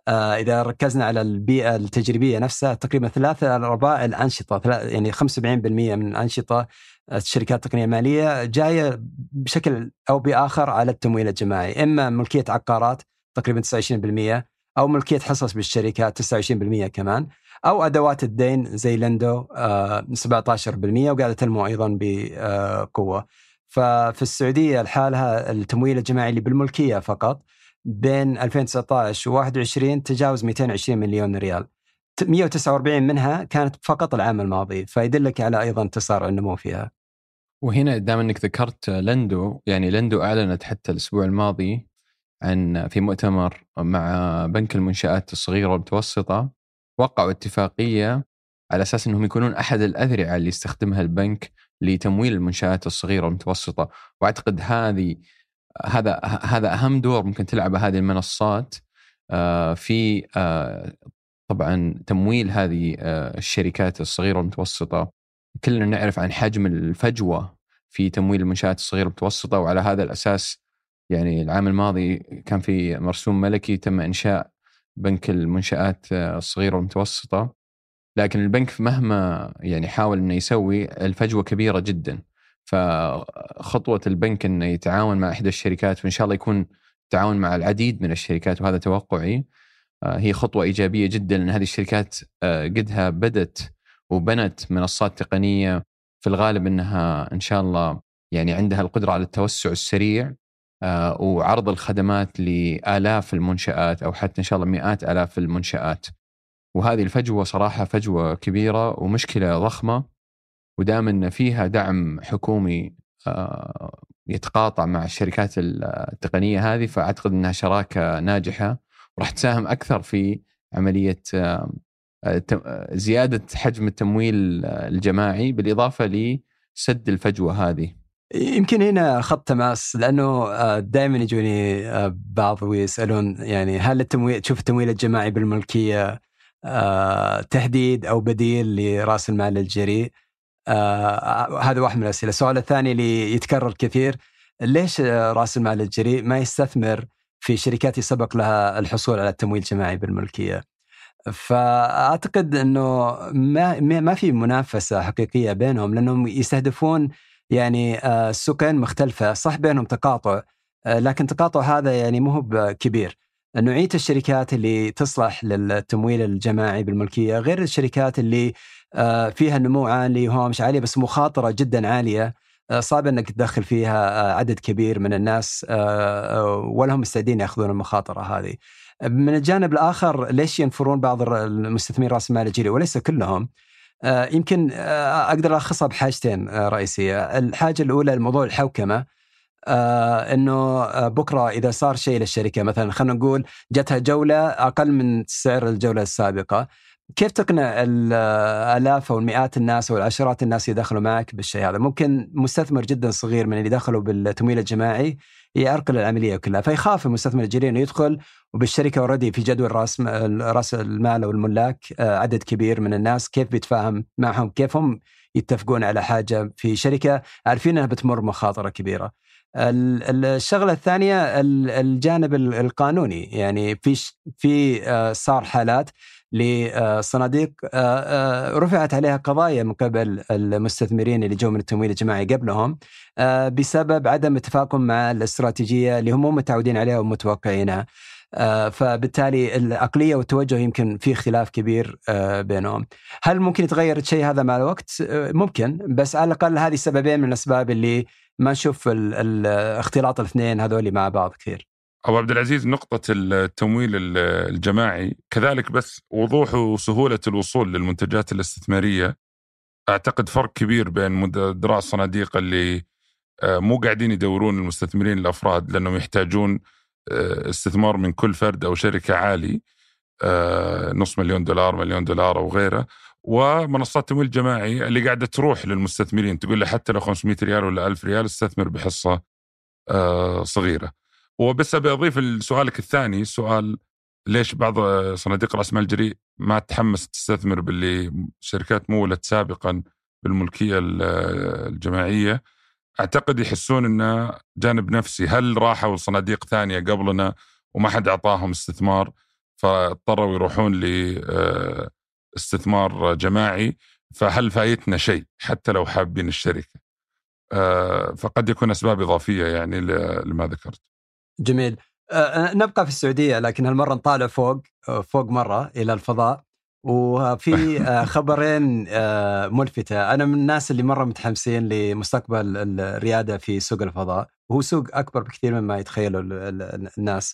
إذا ركزنا على البيئة التجريبية نفسها تقريبا 3/4 الأنشطة، يعني 75% من الأنشطة الشركات التقنية المالية جاية بشكل أو بآخر على التمويل الجماعي، إما ملكية عقارات تقريبا 29%، أو ملكية حصص بالشركات 29% كمان، أو أدوات الدين زي لندو 17%، وقاعدة تنمو أيضا بقوة. ففي السعودية الحالة التمويل الجماعي اللي بالملكية فقط بين 2019 و21 تجاوز 220 مليون ريال، 149 منها كانت فقط العام الماضي، فيدلك على أيضا تسارع النمو فيها. وهنا دام أنك ذكرت لندو، يعني لندو أعلنت حتى الأسبوع الماضي عن في مؤتمر مع بنك المنشآت الصغيرة والمتوسطة، وقعوا اتفاقية على أساس أنهم يكونون أحد الأذرع اللي يستخدمها البنك لتمويل المنشآت الصغيرة والمتوسطة. وأعتقد هذا أهم دور ممكن تلعبه هذه المنصات في طبعا تمويل هذه الشركات الصغيرة والمتوسطة. كلنا نعرف عن حجم الفجوة في تمويل المنشآت الصغيرة والمتوسطة، وعلى هذا الأساس يعني العام الماضي كان في مرسوم ملكي تم إنشاء بنك المنشآت الصغيرة والمتوسطة. لكن البنك مهما يعني حاول أنه يسوي، الفجوة كبيرة جدا. فخطوة البنك أنه يتعاون مع إحدى الشركات، وإن شاء الله يكون تعاون مع العديد من الشركات، وهذا توقعي، هي خطوة إيجابية جدا، لأن هذه الشركات قدها بدت وبنت منصات تقنية في الغالب أنها إن شاء الله يعني عندها القدرة على التوسع السريع وعرض الخدمات لآلاف المنشآت، أو حتى إن شاء الله مئات آلاف المنشآت. وهذه الفجوة صراحة فجوة كبيرة ومشكلة ضخمة، ودام أن فيها دعم حكومي يتقاطع مع الشركات التقنية هذه، فأعتقد أنها شراكة ناجحة وراح تساهم أكثر في عملية زيادة حجم التمويل الجماعي، بالإضافة لسد الفجوة هذه. يمكن هنا خط تماس، لأنه دائما يجوني بعض ويسألون يعني هل تشوف التمويل الجماعي بالملكية تهديد أو بديل لرأس المال الجريء؟ هذا واحد من الأسئلة. السؤال الثاني اللي يتكرر كثير، ليش رأس المال الجريء ما يستثمر في شركات يسبق لها الحصول على التمويل الجماعي بالملكية؟ فأعتقد أنه ما في منافسة حقيقية بينهم، لأنهم يستهدفون يعني سكن مختلفة، صح بينهم تقاطع، لكن تقاطع هذا يعني مو كبير. نوعية الشركات اللي تصلح للتمويل الجماعي بالملكية غير الشركات اللي فيها نمو عالي وهامش عالية بس مخاطرة جدا عالية، صعب أنك تدخل فيها عدد كبير من الناس ولا هم مستعدين يأخذون المخاطرة هذه. من الجانب الآخر، ليش ينفرون بعض المستثمرين رأس المال الجريء وليس كلهم؟ يمكن أقدر ألخصها بحاجتين رئيسية. الحاجة الأولى الموضوع الحوكمة، إنه بكرة إذا صار شيء للشركة، مثلا خلينا نقول جتها جولة أقل من سعر الجولة السابقة، كيف تقنع الآلاف أو المئات الناس أو العشرات الناس يدخلوا معك بالشيء هذا؟ ممكن مستثمر جدا صغير من اللي دخلوا بالتمويل الجماعي يعرقل العملية كلها، فيخاف المستثمر الجريء إنه يدخل وبالشركة وردي في جدول رأس المال أو الملاك عدد كبير من الناس، كيف بيتفاهم معهم؟ كيف هم يتفقون على حاجة في شركة عارفين أنها بتمر مخاطرة كبيرة؟ الشغلة الثانية الجانب القانوني، يعني في صار حالات لصناديق رفعت عليها قضايا من قبل المستثمرين اللي جو من التمويل الجماعي قبلهم بسبب عدم اتفاقهم مع الاستراتيجية اللي هم متعودين عليها ومتوقعينها. فبالتالي العقلية والتوجه يمكن في اختلاف كبير بينهم. هل ممكن يتغير الشيء هذا مع الوقت؟ ممكن، بس على الأقل هذه سببين من الأسباب اللي ما نشوف الاختلاط الاثنين هذول مع بعض كثير. أبو عبد العزيز، نقطة التمويل الجماعي كذلك، بس وضوح وسهولة الوصول للمنتجات الاستثمارية أعتقد فرق كبير بين مدراء الصناديق اللي مو قاعدين يدورون المستثمرين الأفراد لأنهم يحتاجون استثمار من كل فرد أو شركة عالي $500,000 $1,000,000 أو غيره، ومنصات التمويل الجماعي اللي قاعدة تروح للمستثمرين تقول له حتى لو 500 ريال ولا 1000 ريال استثمر بحصة صغيرة. وبس بأضيف لسؤالك الثاني، سؤال ليش بعض صناديق رأس مال الجريء ما تحمس تستثمر باللي شركات مولت سابقا بالملكية الجماعية؟ أعتقد يحسون إنه جانب نفسي، هل راحوا صناديق ثانية قبلنا وما حد أعطاهم استثمار، فاضطروا يروحون لاستثمار جماعي. فهل فايتنا شيء حتى لو حابين الشركة؟ فقد يكون أسباب إضافية يعني لما ذكرت. جميل. نبقى في السعودية، لكن هالمرة نطالع فوق مرة إلى الفضاء. وفي خبرين ملفتة. أنا من الناس اللي مرة متحمسين لمستقبل الريادة في سوق الفضاء، وهو سوق أكبر بكثير مما يتخيله الناس.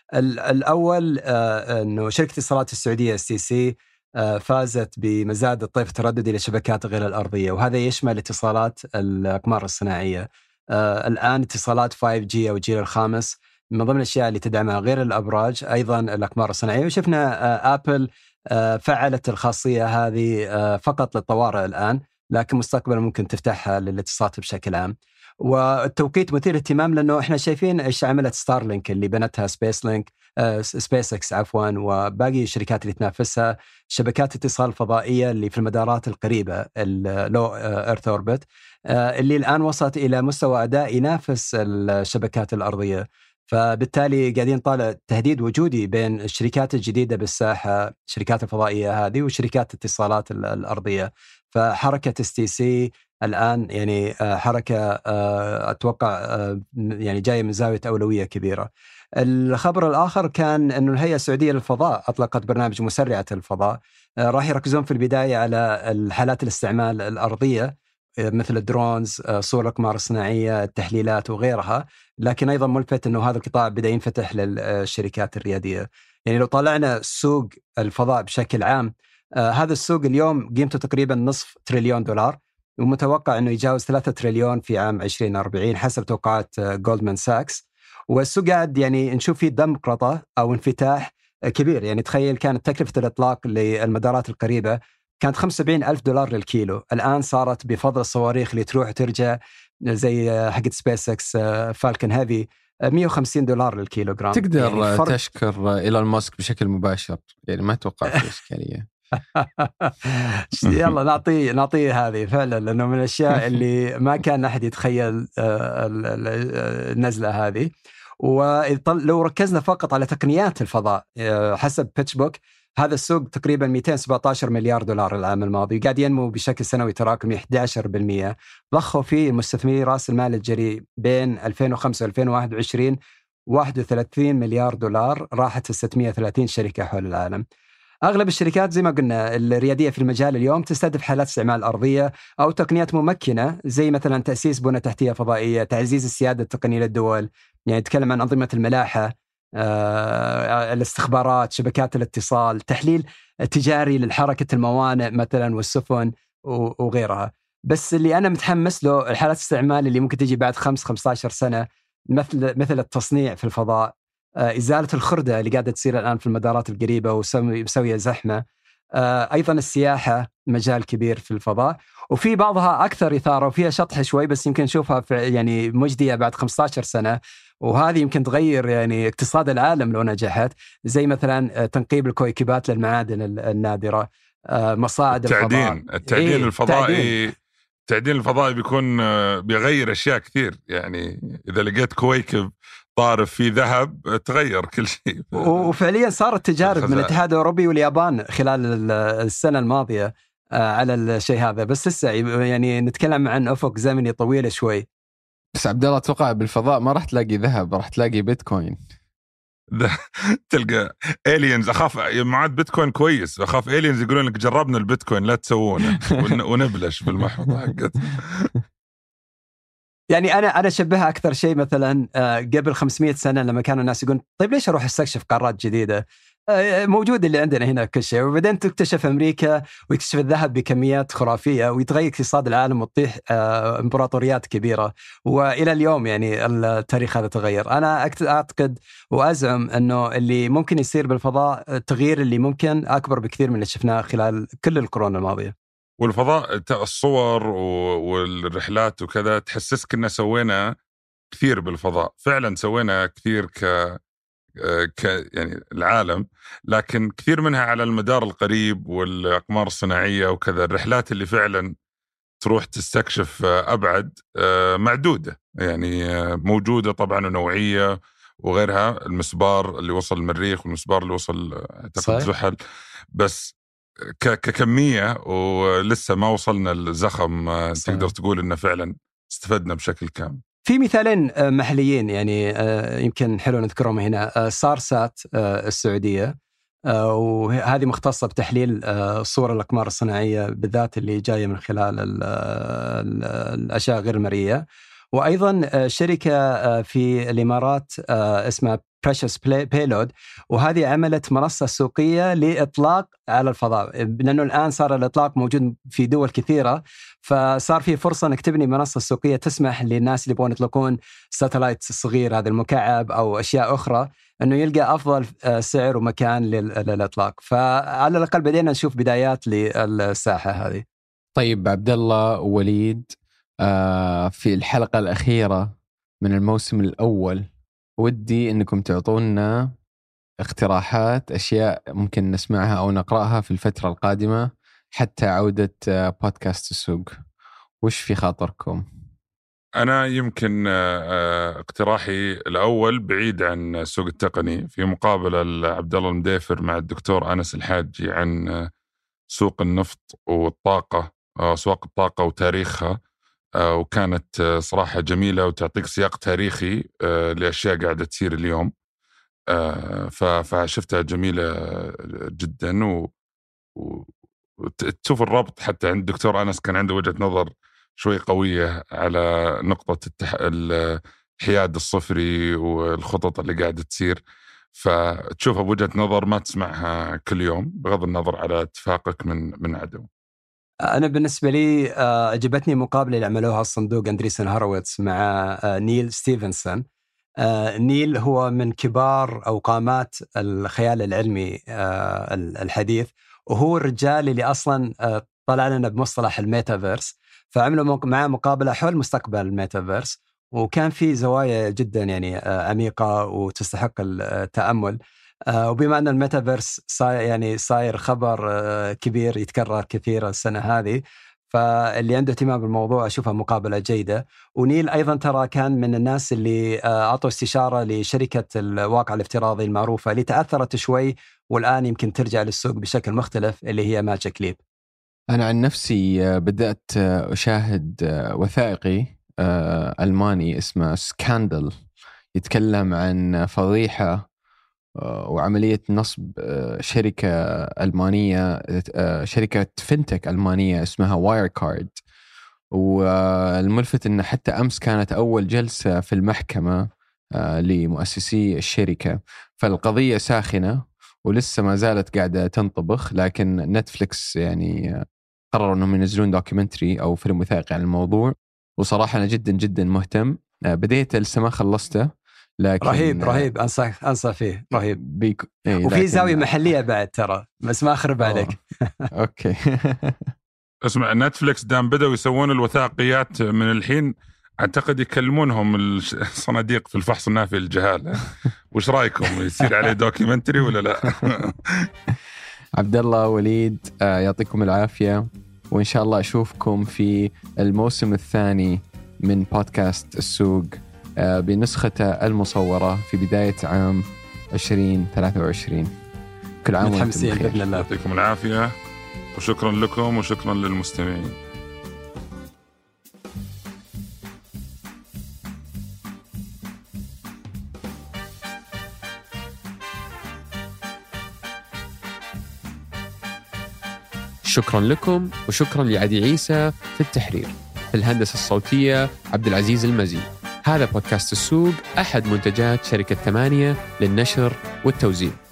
الأول أنه شركة اتصالات السعودية STC فازت بمزاد الطيف الترددي لشبكات غير الأرضية، وهذا يشمل اتصالات الأقمار الصناعية. الآن اتصالات 5G أو الجيل الخامس من ضمن الأشياء اللي تدعمها غير الأبراج أيضا الأقمار الصناعية. وشفنا أبل فعلت الخاصية هذه فقط للطوارئ الآن، لكن مستقبلا ممكن تفتحها للاتصالات بشكل عام. والتوقيت مثير اهتمام، لأنه إحنا شايفين إيش عملت ستارلينك اللي بنتها سبيس إكس عفوا، وباقي الشركات اللي تنافسها، شبكات اتصال فضائية اللي في المدارات القريبة اللو إيرث أوربت، اللي الآن وصلت إلى مستوى أداء ينافس الشبكات الأرضية. فبالتالي قاعدين طالع تهديد وجودي بين الشركات الجديدة بالساحة، شركات الفضائية هذه وشركات الاتصالات الأرضية. فحركة STC الآن يعني حركة أتوقع يعني جاية من زاوية أولوية كبيرة. الخبر الآخر كان أنه الهيئة السعودية للفضاء أطلقت برنامج مسرعة الفضاء. راح يركزون في البداية على الحالات الاستعمال الأرضية مثل الدرونز، صور الأقمار الصناعية، التحليلات وغيرها، لكن أيضا ملفت أنه هذا القطاع بدأ ينفتح للشركات الريادية. يعني لو طالعنا سوق الفضاء بشكل عام، هذا السوق اليوم قيمته تقريبا $500 بليون، ومتوقع أنه يجاوز 3 تريليون في عام 2040 حسب توقعات جولدمان ساكس. والسوق قاعد يعني نشوف فيه دمقرطة أو انفتاح كبير. يعني تخيل كانت تكلفة الإطلاق للمدارات القريبة كانت $75,000 للكيلو، الآن صارت بفضل الصواريخ اللي تروح وترجع زي حقت سبيس اكس فالكن هيفي $150 للكيلو جرام. تقدر يعني تشكر إيلون ماسك بشكل مباشر، يعني ما توقع في إشكالية. يلا نعطيه هذه فعلا، لأنه من الأشياء اللي ما كان أحد يتخيل النزلة هذه. ولو ركزنا فقط على تقنيات الفضاء حسب بيتشبوك، هذا السوق تقريبا $217 مليار العام الماضي، قاعد ينمو بشكل سنوي تراكمي 11%. ضخوا فيه المستثمرين رأس المال الجريء بين 2005 و2021 $31 مليار، راحت 630 شركة حول العالم. أغلب الشركات زي ما قلنا الريادية في المجال اليوم تستهدف حالات استعمال أرضية أو تقنيات ممكنة، زي مثلا تأسيس بنى تحتية فضائية، تعزيز السيادة التقنية للدول. يعني نتكلم عن أنظمة الملاحة، الاستخبارات، شبكات الاتصال، تحليل تجاري للحركة الموانئ مثلا والسفن وغيرها. بس اللي أنا متحمس له الحالات استعمال اللي ممكن تجي بعد 5-15 سنة، مثل التصنيع في الفضاء، إزالة الخردة اللي قاعدة تصير الآن في المدارات القريبة ومسوية زحمة. أيضا السياحة مجال كبير في الفضاء، وفي بعضها أكثر إثارة وفيها شطح شوي، بس يمكن نشوفها يعني مجدية بعد 15 سنة، وهذه يمكن تغير يعني اقتصاد العالم لو نجحت، زي مثلا تنقيب الكويكبات للمعادن النادرة، مصاعد الفضاء. التعدين الفضائي بيكون بيغير أشياء كثير. يعني إذا لقيت كويكب طارف في ذهب تغير كل شيء. وفعليا صارت تجارب من الاتحاد الأوروبي واليابان خلال السنة الماضية على الشيء هذا، بس لسه يعني نتكلم عن أفق زمني طويل شوي. بس عبد الله أتوقع بالفضاء ما راح تلاقي ذهب، راح تلاقي بيتكوين. تلقى إيلينز. أخاف معاد بيتكوين كويس، أخاف إيلينز يقولون لك جربنا البيتكوين لا تسوونه ونبلش بالمحفظة حقت. يعني أنا أشبهها أكثر شيء مثلا قبل 500 سنة لما كانوا الناس يقولون طيب ليش أروح استكشف قارات جديدة، موجود اللي عندنا هنا كل شيء. وبعدين تكتشف أمريكا ويكتشف الذهب بكميات خرافية ويتغير اقتصاد العالم وتطيح إمبراطوريات كبيرة. وإلى اليوم يعني التاريخ هذا تغير. أنا أعتقد وأزعم أنه اللي ممكن يصير بالفضاء التغيير اللي ممكن أكبر بكثير من اللي شفناه خلال كل القرون الماضية. والفضاء الصور والرحلات وكذا تحسسك إننا سوينا كثير بالفضاء، فعلا سوينا كثير يعني العالم، لكن كثير منها على المدار القريب والأقمار الصناعية وكذا. الرحلات اللي فعلا تروح تستكشف أبعد معدودة، يعني موجودة طبعا ونوعية وغيرها، المسبار اللي وصل المريخ والمسبار اللي وصل اعتقد زحل. بس ككمية ولسه ما وصلنا الزخم تقدر تقول إنه فعلا استفدنا بشكل كامل. في مثالين محليين يعني يمكن حلو نذكرهم هنا. سارسات السعودية، وهذه مختصة بتحليل صور الأقمار الصناعية بالذات اللي جاية من خلال الأشياء غير المرئية. وأيضا شركة في الإمارات اسمها Precious Payload، وهذه عملت منصة سوقية لإطلاق على الفضاء، لأنه الآن صار الإطلاق موجود في دول كثيرة، فصار في فرصة أنك تبني منصة سوقية تسمح للناس اللي يبغون يطلقون ساتلايت صغير هذا المكعب أو أشياء أخرى أنه يلقى أفضل سعر ومكان للإطلاق. فعلى الأقل بدينا نشوف بدايات للساحة هذه. طيب عبد الله ووليد، في الحلقة الأخيرة من الموسم الأول ودي أنكم تعطونا اقتراحات أشياء ممكن نسمعها أو نقرأها في الفترة القادمة حتى عودة بودكاست السوق. وش في خاطركم؟ أنا يمكن اقتراحي الأول بعيد عن السوق التقني، في مقابلة عبد الله المديفر مع الدكتور أنس الحاجي عن سوق النفط والطاقة، أسواق الطاقة وتاريخها، وكانت صراحة جميلة وتعطيك سياق تاريخي لأشياء قاعدة تصير اليوم. فشفتها جميلة جدا، وتشوف الربط حتى عند الدكتور أنس كان عنده وجهة نظر شوي قوية على نقطة الحياد الصفري والخطط اللي قاعدة تصير، فتشوفها بوجهة نظر ما تسمعها كل يوم بغض النظر على اتفاقك من عدو. أنا بالنسبة لي عجبتني مقابلة اللي عملوها الصندوق أندريسن هورويتس مع نيل ستيفنسون. نيل هو من كبار أو قامات الخيال العلمي الحديث، وهو الرجال اللي أصلا طلع لنا بمصطلح الميتافيرس، فعملوا معه مقابلة حول مستقبل الميتافيرس، وكان في زوايا جدا يعني عميقة وتستحق التأمل. وبما أن الميتافيرس صاير خبر كبير يتكرر كثيرا السنة هذه، فاللي عنده اهتمام بالموضوع أشوفها مقابلة جيدة. ونيل أيضا ترى كان من الناس اللي أعطوا استشارة لشركة الواقع الافتراضي المعروفة اللي تأثرت شوي والآن يمكن ترجع للسوق بشكل مختلف، اللي هي ماجيك ليب. أنا عن نفسي بدأت أشاهد وثائقي ألماني اسمه سكاندل، يتكلم عن فضيحة وعملية نصب شركة ألمانية، شركة فينتك ألمانية اسمها وايركارد. والملفت أن حتى أمس كانت أول جلسة في المحكمة لمؤسسي الشركة، فالقضية ساخنة ولسه ما زالت قاعدة تنطبخ. لكن نتفليكس يعني قرروا أنهم ينزلون دوكيومنتري أو فيلم وثائقي عن الموضوع، وصراحة أنا جدا جدا مهتم. بديت لسه ما خلصته، لكن رهيب أنصح فيه رهيب. وفي زاوية محلية بعد ترى، بس ما أخرب عليك. أوكي. اسمع، نتفليكس دام بدأوا يسوون الوثائقيات من الحين، أعتقد يكلمونهم الصناديق في الفحص النافي للجهالة. وش رأيكم، يصير عليه دوكيومنتري ولا لا؟ عبد الله وليد، يعطيكم العافية، وإن شاء الله أشوفكم في الموسم الثاني من بودكاست السوق بنسخته المصورة في بداية عام 2023. كل عام وانتم بخير. بإذن الله. يعطيكم العافية، وشكرا لكم وشكرا للمستمعين. شكرا لكم، وشكرا لعدي عيسى في التحرير. في الهندسة الصوتية عبد العزيز المزي. هذا بودكاست السوق، أحد منتجات شركة 8 للنشر والتوزيع.